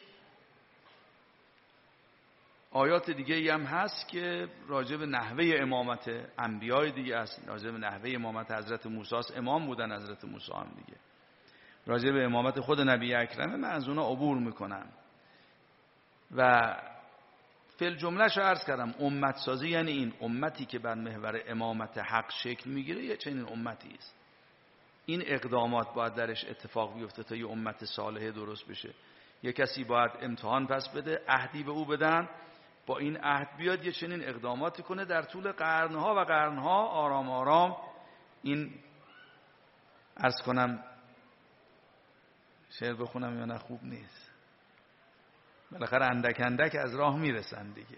آیات دیگه هم هست که راجع به نحوه امامت انبیای دیگه است. راجع به نحوه امامت حضرت موسی است. امام بودن حضرت موسی هم دیگه. راجع به امامت خود نبی اکرم من از اونا عبور میکنم و فل جمله‌شو عرض کردم. امت سازی یعنی این امتی که بر محور امامت حق شکل میگیره یه چنین امتی است. این اقدامات باید درش اتفاق بیفته تا یه امت صالحه درست بشه. یه کسی باید امتحان پس بده، عهدی به او بدن، با این عهد بیاد یه چنین اقداماتی کنه. در طول قرنها و قرنها آرام آرام این عرض کنم، شعر بخونم یا نه خوب نیست، بالاخره اندک اندک از راه میرسن دیگه.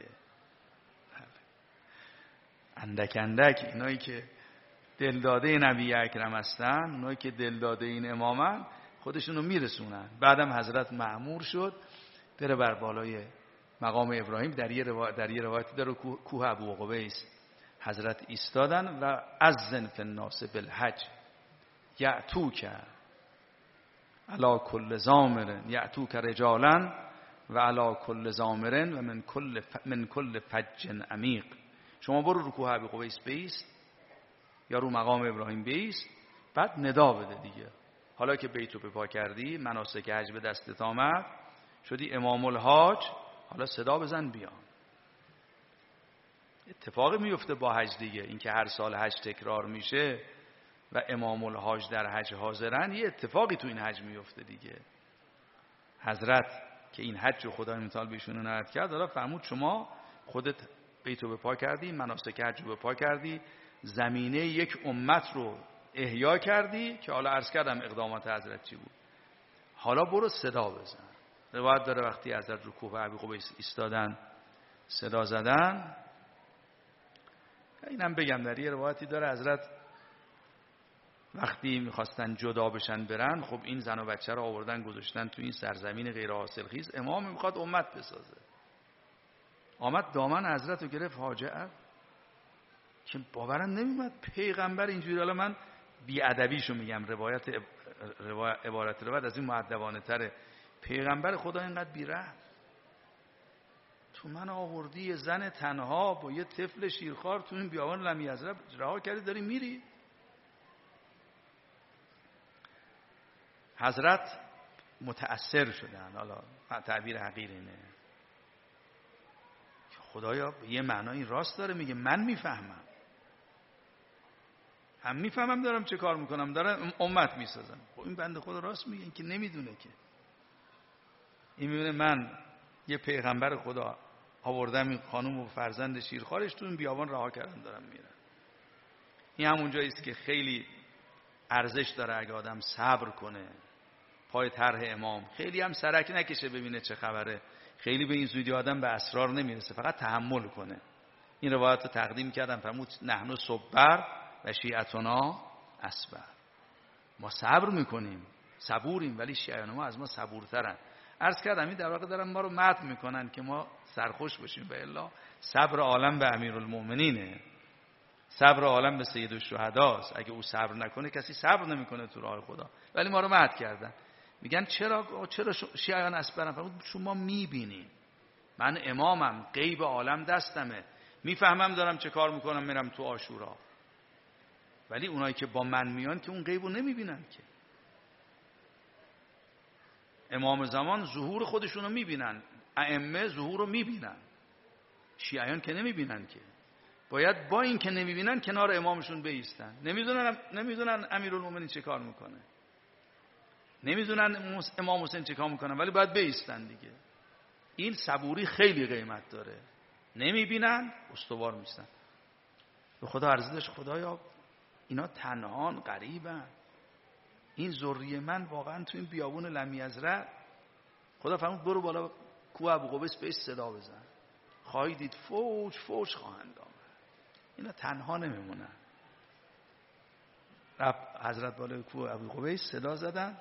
اندک اندک اینایی که دلداده نبی اکرم هستن، اونایی که دلداده این امامن، خودشونو میرسونن. بعدم حضرت مأمور شد بره بر بالای مقام ابراهیم. در یه روایتی داره کوه ابو قبیس حضرت ایستادن و اذن فی الناس بالحج یأتوک علی کل ضامر یأتوک رجالا و علی کل ضامر و من کل فج عمیق. شما برو رو کوه ابو قبیس بیست یا رو مقام ابراهیم بیست، بعد ندا بده دیگه. حالا که بیتو به پا کردی، مناسک حج به دستت آمد، شدی امام الحاج، حالا صدا بزن بیان. اتفاقی میفته با حج دیگه. این که هر سال حج تکرار میشه و امام الحاج در حج حاضرن، یه اتفاقی تو این حج میفته دیگه. حضرت که این حج رو خدای متعال بهشون عنایت کرد، حالا فرمود شما خودت بیتو به پا کردی، مناسک حج رو به پا کردی، زمینه یک امت رو احیا کردی که حالا عرض کردم اقدامات حضرت چی بود. حالا برو صدا بزن. روایت داره وقتی حضرت رو کوه ابی قبیس ایستادن صدا زدن. اینم بگم در یه روایتی داره حضرت وقتی میخواستن جدا بشن برن، خب این زن و بچه رو آوردن گذاشتن تو این سرزمین غیر حاصلخیز. امام میخواد امت بسازه، آمد دامن حضرت رو گرفت حاجت که باورم نمیومد پیغمبر اینجوری. حالا من بی‌ادبیشو میگم، عبارت روایت از این مؤدبانه تره. پیغمبر خدا اینقدر بی‌رحم، تو من آوردی یه زن تنها با یه طفل شیرخوار تو این بیابان لمیعذره رها کردی داری میری. حضرت متأثر شدن. حالا تعبیر حقیر اینه، خدایا یه معنایی راست داره میگه، من میفهمم، هم میفهمم دارم چه کار میکنم، دارم امت میسازم. خب این بنده خدا راست میگه، این که نمیدونه که. این میدونه من یه پیغمبر خدا آوردم این خانم و فرزند شیرخوارش تو این بیابان رها کردن دارم میرن. این همون جایی است که خیلی ارزش داره اگه آدم صبر کنه پای طرح امام، خیلی هم سرک نکشه ببینه چه خبره. خیلی به این زودی آدم به اسرار نمیرسه، فقط تحمل کنه. این روایت رو تقدیم کردم، فرمود نحن صبر و شیعتنا اصبر. ما صبر میکنیم، صبوریم، ولی شیعان ما از ما صبورترن. عرض کردم این در واقع دارن ما رو مدح میکنن که ما سرخوش باشیم. و الا صبر عالم به امیرالمؤمنینه، صبر عالم به سید الشهداست. اگه او صبر نکنه کسی صبر نمیکنه تو راه خدا. ولی ما رو مدح کردن، میگن چرا شیعان اسبرن؟ فرمود شما میبینین من امامم، غیب عالم دستمه، میفهمم دارم چه کار میکنم، میرم تو عاشورا. ولی اونایی که با من میان که اون غیبو نمیبینن که. امام زمان ظهور خودشونو میبینن، ائمه ظهور رو میبینن، شیعیان که نمیبینن که. باید با این که نمیبینن کنار امامشون بایستن. نمیدونن امیرالمومنین چه کار میکنه، نمیدونن امام حسین چه کار میکنن، ولی باید بایستن دیگه. این صبوری خیلی قیمت داره. نمیبینن استوار میستن. به خدا عرض داشت خدایا اینا تنهان غریبن، این ذریه من واقعا تو این بیابون لمیزرع. خدا فرمود برو بالا کوه ابوقبیس بهش صدا بزن، خواهی دید فوج فوج خواهند آمد. اینا تنها نمیمونن. حضرت بالا کوه ابوقبیس صدا زدن.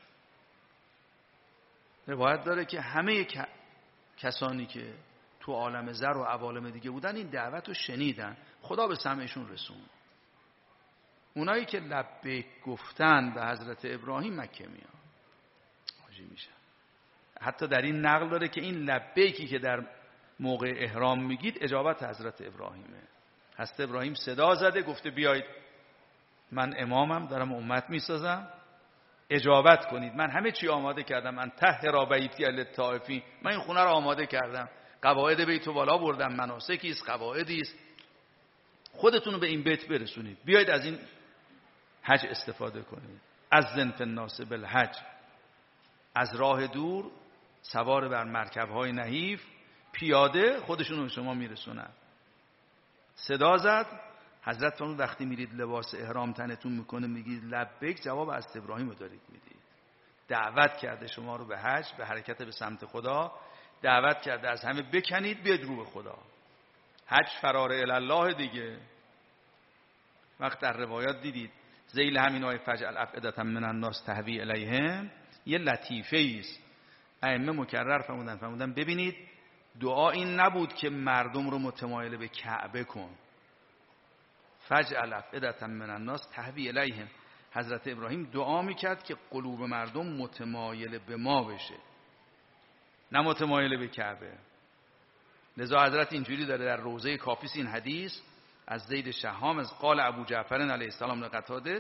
روایت داره که همه کسانی که تو عالم زر و عوالم دیگه بودن این دعوت رو شنیدن، خدا به سمعشون رسون. اونایی که لبیک گفتن به حضرت ابراهیم مکه میان حاجی میشن. حتی در این نقل داره که این لبیکی که در موقع احرام میگید اجابت حضرت ابراهیمه. حضرت ابراهیم صدا زده گفته بیایید من امامم دارم امت میسازم، اجابت کنید. من همه چی آماده کردم. من طهر بیتی للطائفین، من این خونه رو آماده کردم، قواعد بیت بالا بردم، مناسکی است، قواعدی است، خودتون رو به این بیت برسونید، بیایید از این حج استفاده کنید. اذن فی الناس بالحج، از راه دور سوار بر مرکب‌های نحیف پیاده خودشون رو به شما میرسونن. صدا زد. حضرت فرمود وقتی میرید لباس احرام تنتون میکنه میگید لبیک، جواب از ابراهیم رو دارید میدید. دعوت کرده شما رو به حج، به حرکت به سمت خدا، دعوت کرده از همه بکنید بیاید رو به خدا. حج فرار الله دیگه. وقت در روایات دیدید ذیل همین آیه فجعل افئدة من الناس تهوی الیهم یه لطیفه است. ائمه مکرر فرمودن ببینید دعا این نبود که مردم رو متمایل به کعبه کن، فجعل افئدة من الناس تهوی الیهم. حضرت ابراهیم دعا میکرد که قلوب مردم متمایل به ما بشه، نه متمایل به کعبه. لذا حضرت اینجوری داره در روضه کافیس این حدیث از زید شهام از قال ابو جعفر علیه السلام لقتاده.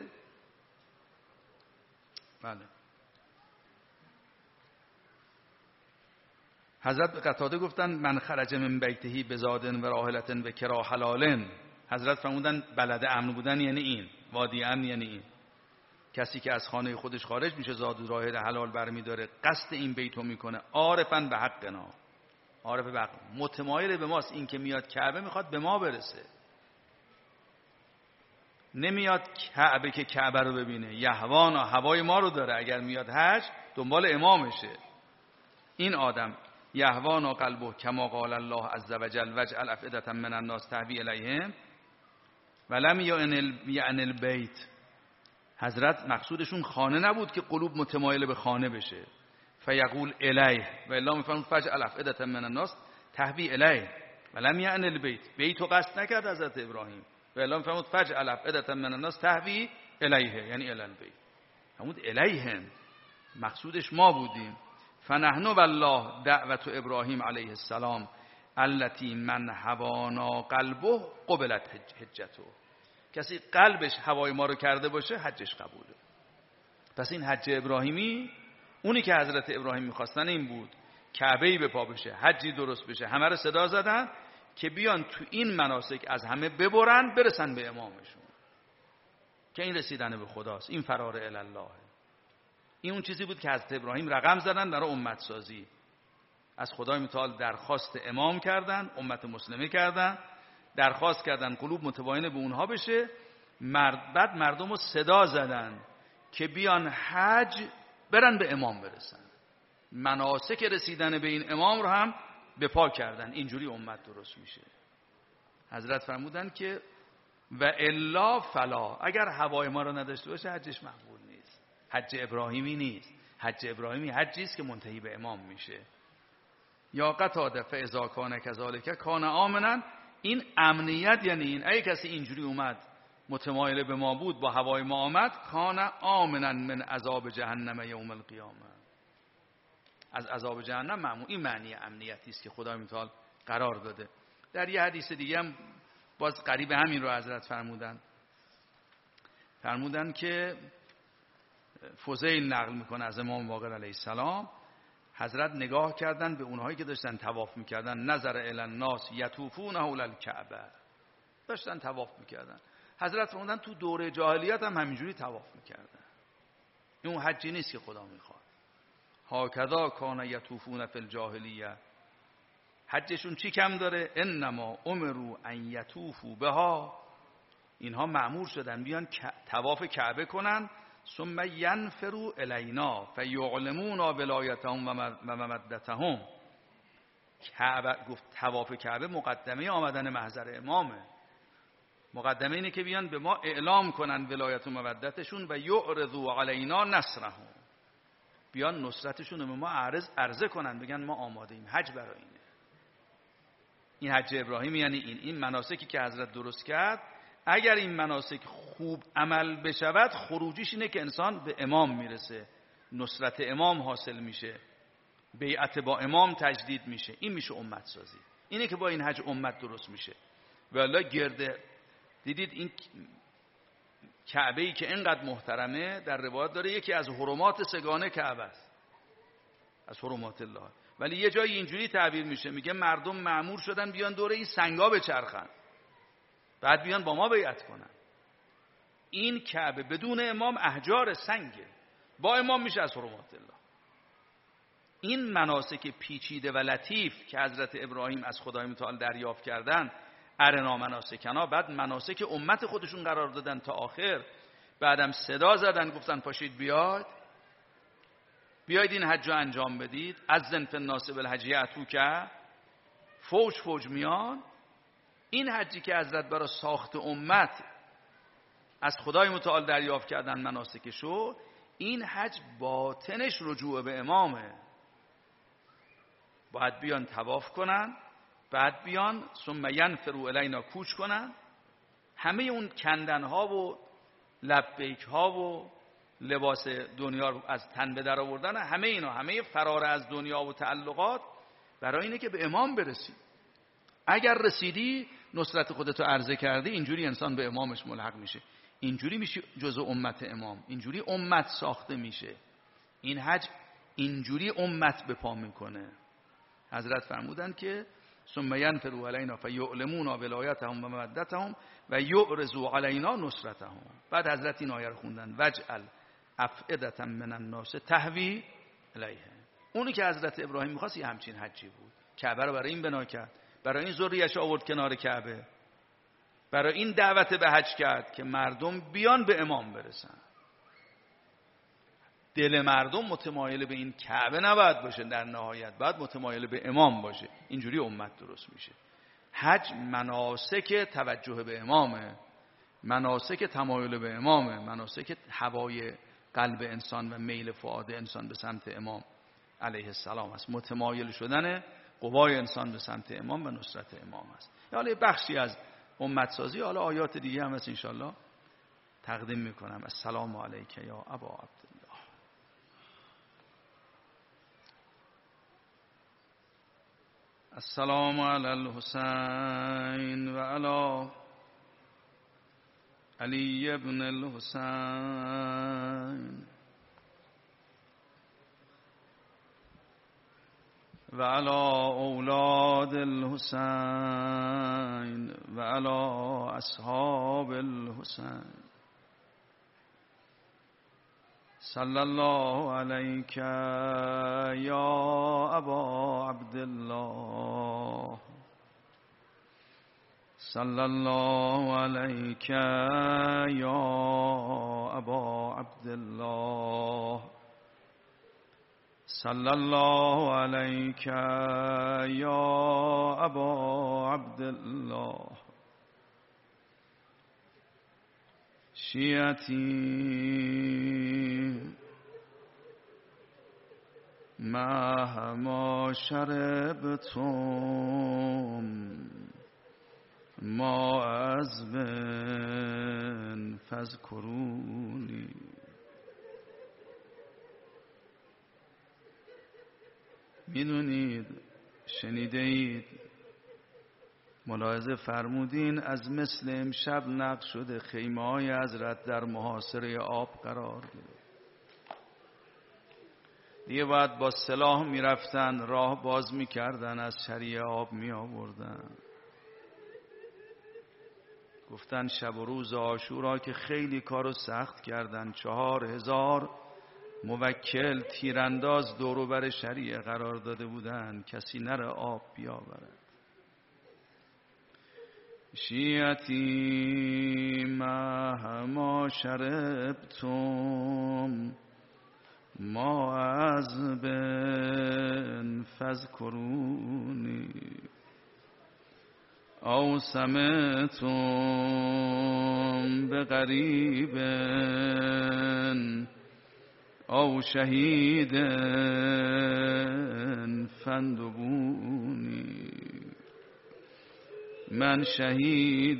بله حضرت به قتاده گفتن من خرج من بیتهی بزادن و راحلتن و کرا حلالن. حضرت فرمودن بلد امن بودن یعنی این، وادی امن یعنی این. کسی که از خانه خودش خارج میشه زاد و راحل حلال برمیداره، قصد این بیتو میکنه، عارفاً به حقنا، عارف به حق، متمایل به ماست. این که میاد کعبه میخواد به ما برسه، نمیاد کعبه که کعبه رو ببینه. یهوانا هوای ما رو داره، اگر میاد حج دنبال امامشه. این آدم یهوانا قلبه کما قال الله عز وجل وجعل افئدة من الناس تهوی الیهم ولم یعن البیت. حضرت مقصودشون خانه نبود که قلوب متمایل به خانه بشه. فیقول الیه و الا میفرمود فجعل افئدة من الناس تهوی الیه ولم یعن البیت. بیتو قصد نکرد حضرت ابراهیم. و الا میفرمود فجعل افئدة من الناس تهوی الیه یعنی الی البیت. فرمود الیهم، مقصودش ما بودیم. فنحن والله دعوت ابراهیم علیه السلام التي من هوانا قلبه قبلت حجته. کسی قلبش هوای ما رو کرده باشه حجش قبوله. پس این حج ابراهیمی، اونی که حضرت ابراهیم میخواستن این بود، کعبه‌ای به پا بشه، حجی درست بشه. همه رو صدا زدن که بیان تو این مناسک از همه ببرن برسن به امامشون، که این رسیدن به خداست، این فرار الی الله. این اون چیزی بود که حضرت ابراهیم رقم زدن برای امت سازی. از خدای متعال درخواست امام کردن، امت مسلمه کردن، درخواست کردن قلوب متباین به اونها بشه. بعد مردم رو صدا زدن که بیان حج برن به امام برسن. مناسک رسیدن به این امام رو هم به پا کردن. اینجوری امت درست میشه. حضرت فرمودن که و الا فلا، اگر هوای ما رو نداشته باشه حجش مقبول نیست. حج ابراهیمی نیست. حج ابراهیمی حجی است که منتهی به امام میشه. یا قتاده فاذا کان کذالک کان آمنا. این امنیت یعنی این، اگه کسی اینجوری اومد متمایل به ما بود با هوای ما آمد، کان آمنا من عذاب جهنم یوم القیامه. از عذاب جهنم مأمون. این معنی امنیتی است که خدای متعال قرار داده. در یه حدیث دیگه هم باز قریب همین رو حضرت فرمودن که فضیل نقل میکنه از امام باقر علیه السلام، حضرت نگاه کردن به اونهایی که داشتن طواف میکردن، نظر الی الناس یطوفون حول الکعبه. داشتن طواف میکردن. حضرت فرمودن تو دوره جاهلیت هم همینجوری طواف میکردن. این اون حجی نیست که خدا میخواد. هاکذا کان یطوفون فی الجاهلیه. حجشون چی کم داره؟ انما امروا ان یطوفوا بها. اینها مأمور شدن بیان طواف کعبه کنن. ثم ینفروا الینا فیعلمون ولایتهم و مودتهم. کعبه گفت طواف کعبه مقدمه آمدن محضر امامه. مقدمه اینه که بیان به ما اعلام کنن ولایت و مودتشون و یعرضوا علینا نصرهم. بیان نصرتشون رو به ما عرضه کنن، بگن ما آماده ایم. حج برای اینه. این حج ابراهیم یعنی این مناسکی که حضرت درست کرد. اگر این مناسک خوب عمل بشود، خروجیش اینه که انسان به امام میرسه، نصرت امام حاصل میشه، بیعت با امام تجدید میشه. این میشه امت سازی. اینه که با این حج امت درست میشه. والله گرده دیدید این کعبه‌ای که اینقدر محترمه، در روایت داره یکی از حرمات سگانه کعبه است، از حرمات الله. ولی یه جایی اینجوری تعبیر میشه، میگه مردم مأمور شدن بیان دوره این سنگا بچرخن، بعد بیان با ما بیعت کنن. این کعبه بدون امام احجار سنگه، با امام میشه از حرمات الله. این مناسک پیچیده و لطیف که حضرت ابراهیم از خدای متعال دریافت کردن، ارنا مناسکنا، بعد مناسک امت خودشون قرار دادن تا آخر. بعدم صدا زدن گفتن پاشید بیاید این حج رو انجام بدید. اذن فی الناس بالحج یأتوک، فوج میان. این حجی که حضرت برای ساخت امت از خدای متعال دریافت کردن مناسکشو، این حج باطنش رجوع به امامه. باید بیان طواف کنن، بعد بیان ثم ینفروا الینا کوچ کنن. همه اون کندن ها و لبیک ها و لباس دنیا رو از تن به در آوردن، همه اینا، همه فرار از دنیا و تعلقات برای اینه که به امام برسی. اگر رسیدی نصرت خودتو عرضه کردی، اینجوری انسان به امامش ملحق میشه، اینجوری میشه جزء امت امام، اینجوری امت ساخته میشه. این حج اینجوری امت به پا میکنه. حضرت فرمودن که ثم ینفروا علینا فیعلمون ولایتهم و مودتهم و یعرضوا علینا نصرتهم. بعد حضرت این آیه رو خوندن وجعل افئدة من الناس تهوی الیه. اونی که حضرت ابراهیم می‌خواست یه همچین حجی بود. کعبه رو برای این بنا کرد، برای این ذریه‌اش آورد کنار کعبه، برای این دعوت به حج کرد که مردم بیان به امام برسن. دل مردم متمایل به این کعبه نباید باشه، در نهایت باید متمایل به امام باشه. اینجوری امت درست میشه. حج مناسک توجه به امامه، مناسک تمایل به امامه، مناسک هوای قلب انسان و میل فؤاد انسان به سمت امام علیه السلام است. متمایل شدن قوای انسان به سمت امام و نصرت امام است. حالا یه بخشی از امت سازی، حالا آیات دیگه هم هست انشالله تقدیم میکنم. السلام علیک یا ابا عبدالله. السلام علی الحسین و علی علی ابن الحسین و علی اولاد الحسین و علی اصحاب الحسین. صلی الله علیک یا ابا عبدالله. صلی الله علیک یا ابا عبدالله. صلی الله علیک یا ابا عبدالله. شیعتی مهما شربتم ما از من فذکرونی. میدونید، شنیده اید، ملاحظه فرمودین از مثل امشب نقد شده خیمه های حضرت در محاصره آب قرار گرفت. دیگه باید با سلاح میرفتن، راه باز میکردن، از شریعه آب می آوردن. گفتن شب و روز عاشورا که خیلی کارو سخت کردن، 4000 موکل تیرانداز دور بر شریعه قرار داده بودن کسی نره آب بیاورد. شیعتی مهما شربتم ما از بن فذکرونی او سمعتم بقریب او شهید فندبونی. من شهید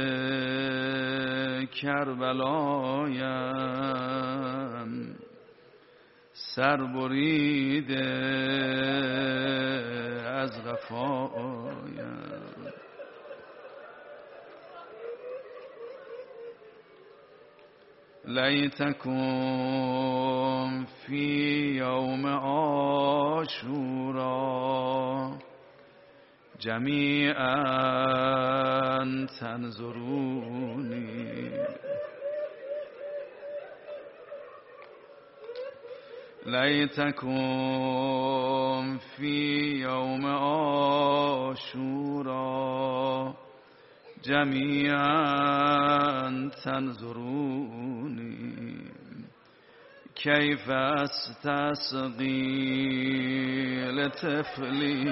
کربلایم سر بریده از قفایم. لیتکم فی یوم عاشورا جمیعا تنظرونی. لیتکم فی یوم عاشورا جمیعا تنظرونی. کیف استسقی لطفلی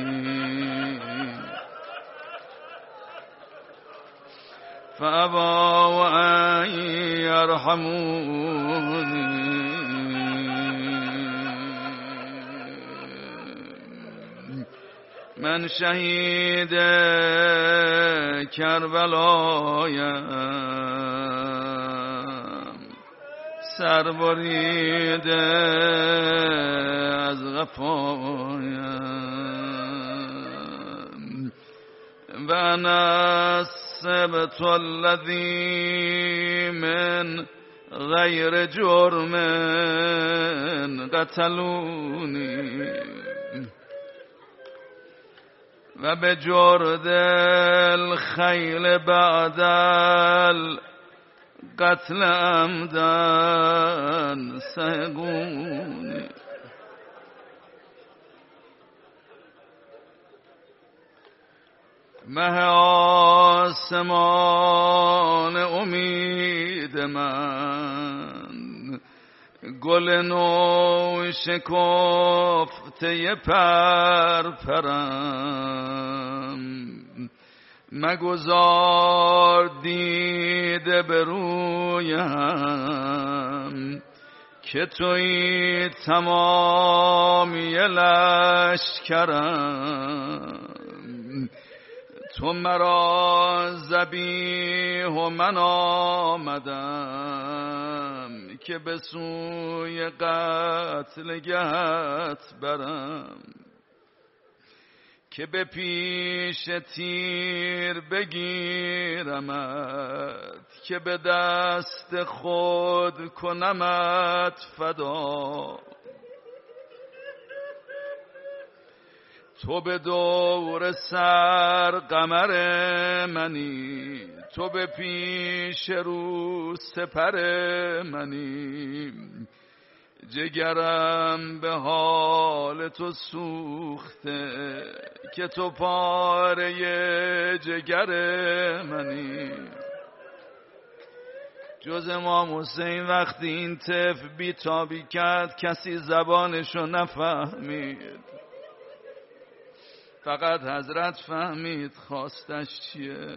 فابوا ان یرحمونی. من شهید کربلایم سر بریده از قفایم. و انا السبت الذی من غیر جرم قتلونی و به جرد الخیل بعد القتل عمدن سهقونی. مه آسمان امید من گل نو شکفته پرپرم. مگذار دیده به رویم که تویی تمامی لشکرم. تو مرا ذبیح و من آمدم که به سوی قتلگهت برم. که به پیش تیر بگیرمت که به دست خود کنمت فدا. تو به دور سر قمر منی تو به پیش رو سپر منی. جگرم به حال تو سوخته که تو پاره جگر منی. جز امام حسین وقتی این طفل بیتابی کرد کسی زبانشو نفهمید، فقط حضرت فهمید خواستش چیه.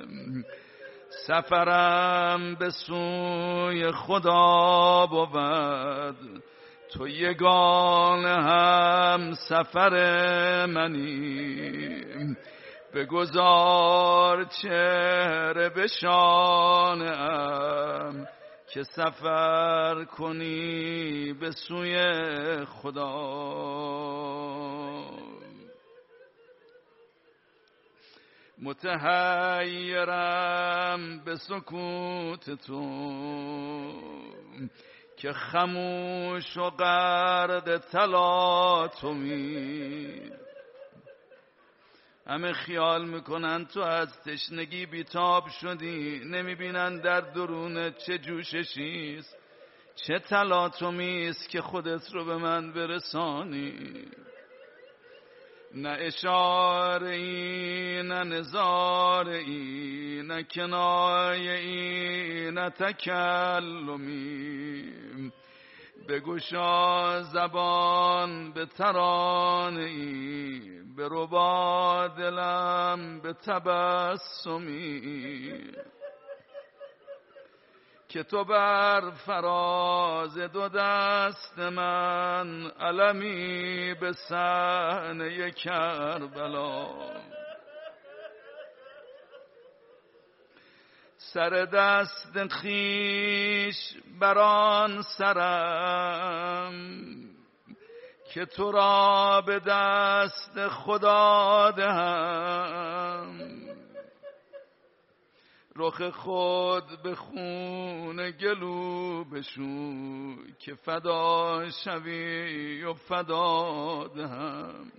سفرم به سوی خدا بود تو یگانه هم سفر منی. بگذار چهره به شانه‌ام که سفر کنی به سوی خدا. متحیرم به سکوت تو که خموش و غرق تلاطمی. همه خیال میکنن تو از تشنگی بیتاب شدی، نمیبینن در درونت چه جوششیست، چه تلاطمیست که خودت رو به من برسانی. نه اشاره ای، نه نظاره ای، نه کنایه ای، نه تکلمی. بگشا زبان به ترانه ای، بربا دلم به تبسمی. که تو بر فراز دو دست من علمی به صحنه کربلا. سر دست خویش بران سرم که تو را به دست خدا دهم. رخ خود به خون گلو بشو که فدا شوی و فدا دهم.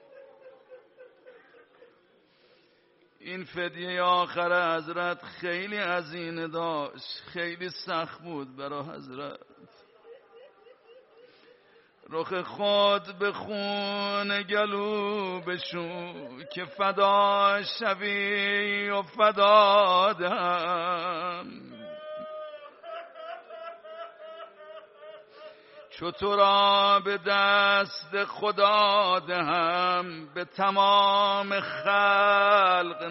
این فدیه آخر حضرت خیلی هزینه داشت، خیلی سخت بود برای حضرت. رخ خود به خون گلو بشو که فدا شوی و فدا دهم. چو تو را به دست خدا دهم، به تمام خلق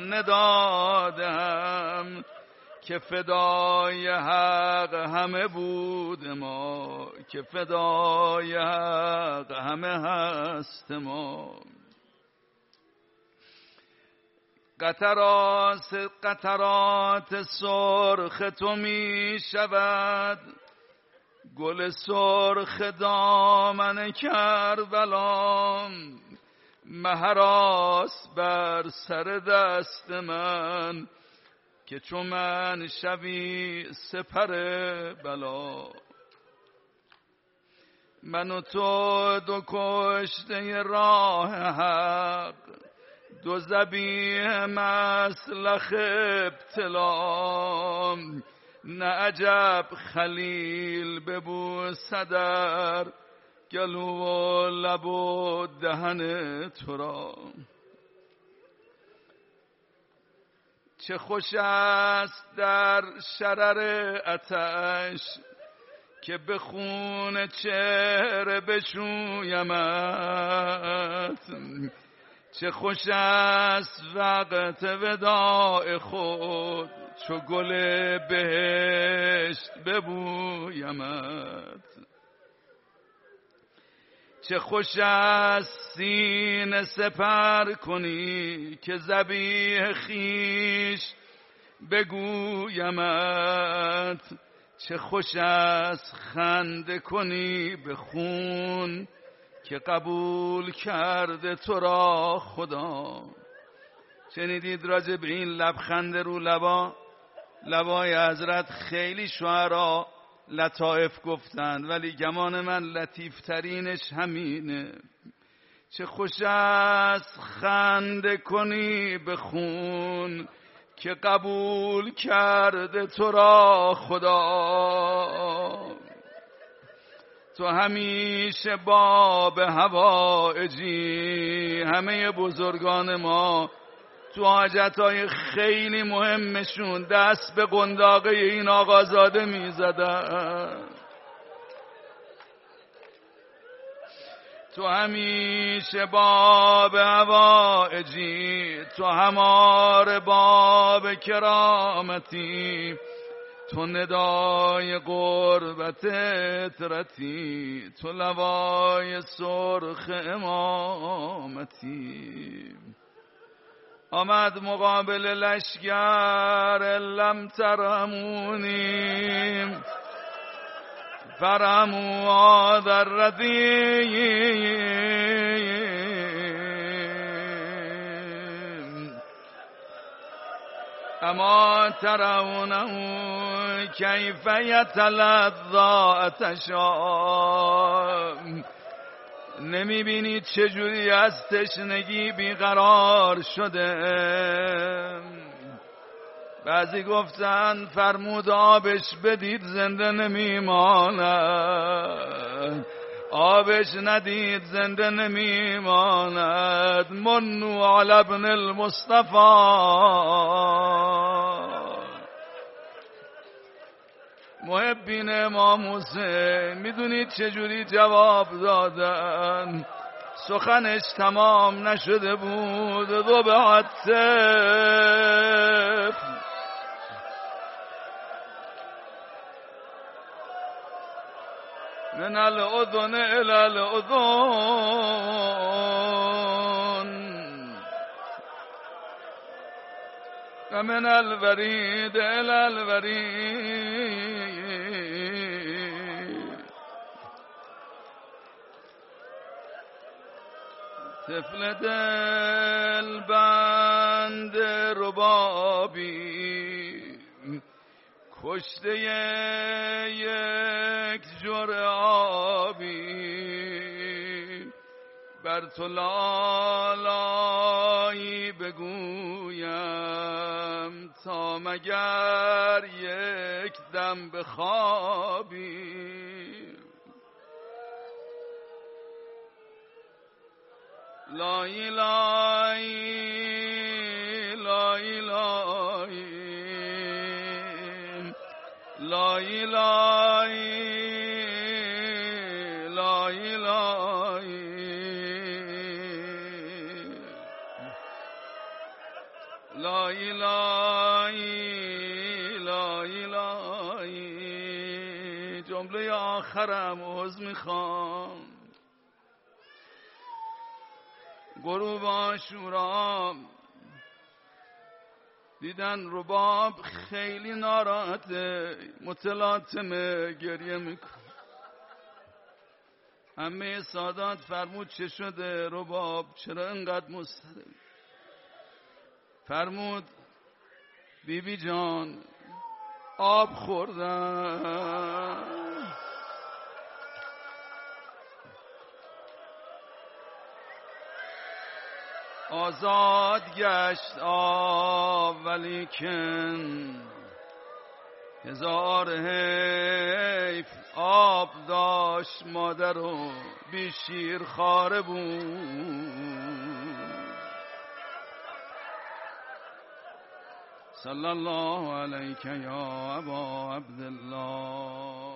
ندادم که فدای حق همه بود ما، که فدای حق همه هست ما. قطرات سرخ تو می شود گل سرخ دامن کربلا. مهراس بر سر دست من که چون من شوی سپر بلا. من و تو دو کشته راه حق، دو ذبیح مسلخ ابتلا. نه عجب خلیل ببو صدر گلو و لب و دهن تو را. چه خوش است در شرر آتش که به خون چهره بشویمت. چه خوش است وقت وداع خود چو گل بهشت ببویمت. چه خوش است سینه سپر کنی که ذبیح خویش بگویمت. چه خوش است خنده کنی به خون که قبول کرده تو را خدا. شنیدید راجع به این لبخند رو لبای حضرت خیلی شعرا لطائف گفتند، ولی گمان من لطیف ترینش همینه. چه خوش است خنده کنی به خون که قبول کرده تو را خدا. تو همیشه باب هوایجی. همه بزرگان ما تو حاجتهای خیلی مهمشون دست به قنداقه این آقازاده می زدن. تو همیشه باب هوایجی، تو هماره باب کرامتی، تو ندای قربت اطرتی، تو لوای سرخ امامتی. آمد مقابل لشگر لم ترمونی فرمو آذر ردیم. اما ترونه کیف یتلذا عطشا نمیبینید چجوری از تشنگی بیقرار شده. بعضی گفتن فرمود آبش بدید زنده نمیماند، آبش ندید زنده نمیماند. منو علی ابن المصطفى. محبین امام حسین میدونید چجوری جواب دادن؟ سخنش تمام نشده بود. ذبحت طفل، من الاذن الى الاذن و من الورید الى الورید. طفل دل بند ربابی کشته یک جرعه آبی، بر تو لالایی بگویم تا مگر یک دم بخوابی. لا اله لا اله لا اله لا اله لا اله لا اله. جمله آخرم عذر میخوام. غروب عاشورا دیدن رباب خیلی ناراحته، متلاطمه، گریه میکنه. عمه سادات فرمود چه شده رباب، چرا انقدر مضطرب؟ فرمود بیبی جان آب خوردن. آزاد گشت آب ولیکن هزار حیف آب داشت مادر و بی شیر خواره بود. صلی الله علیک یا ابا عبدالله.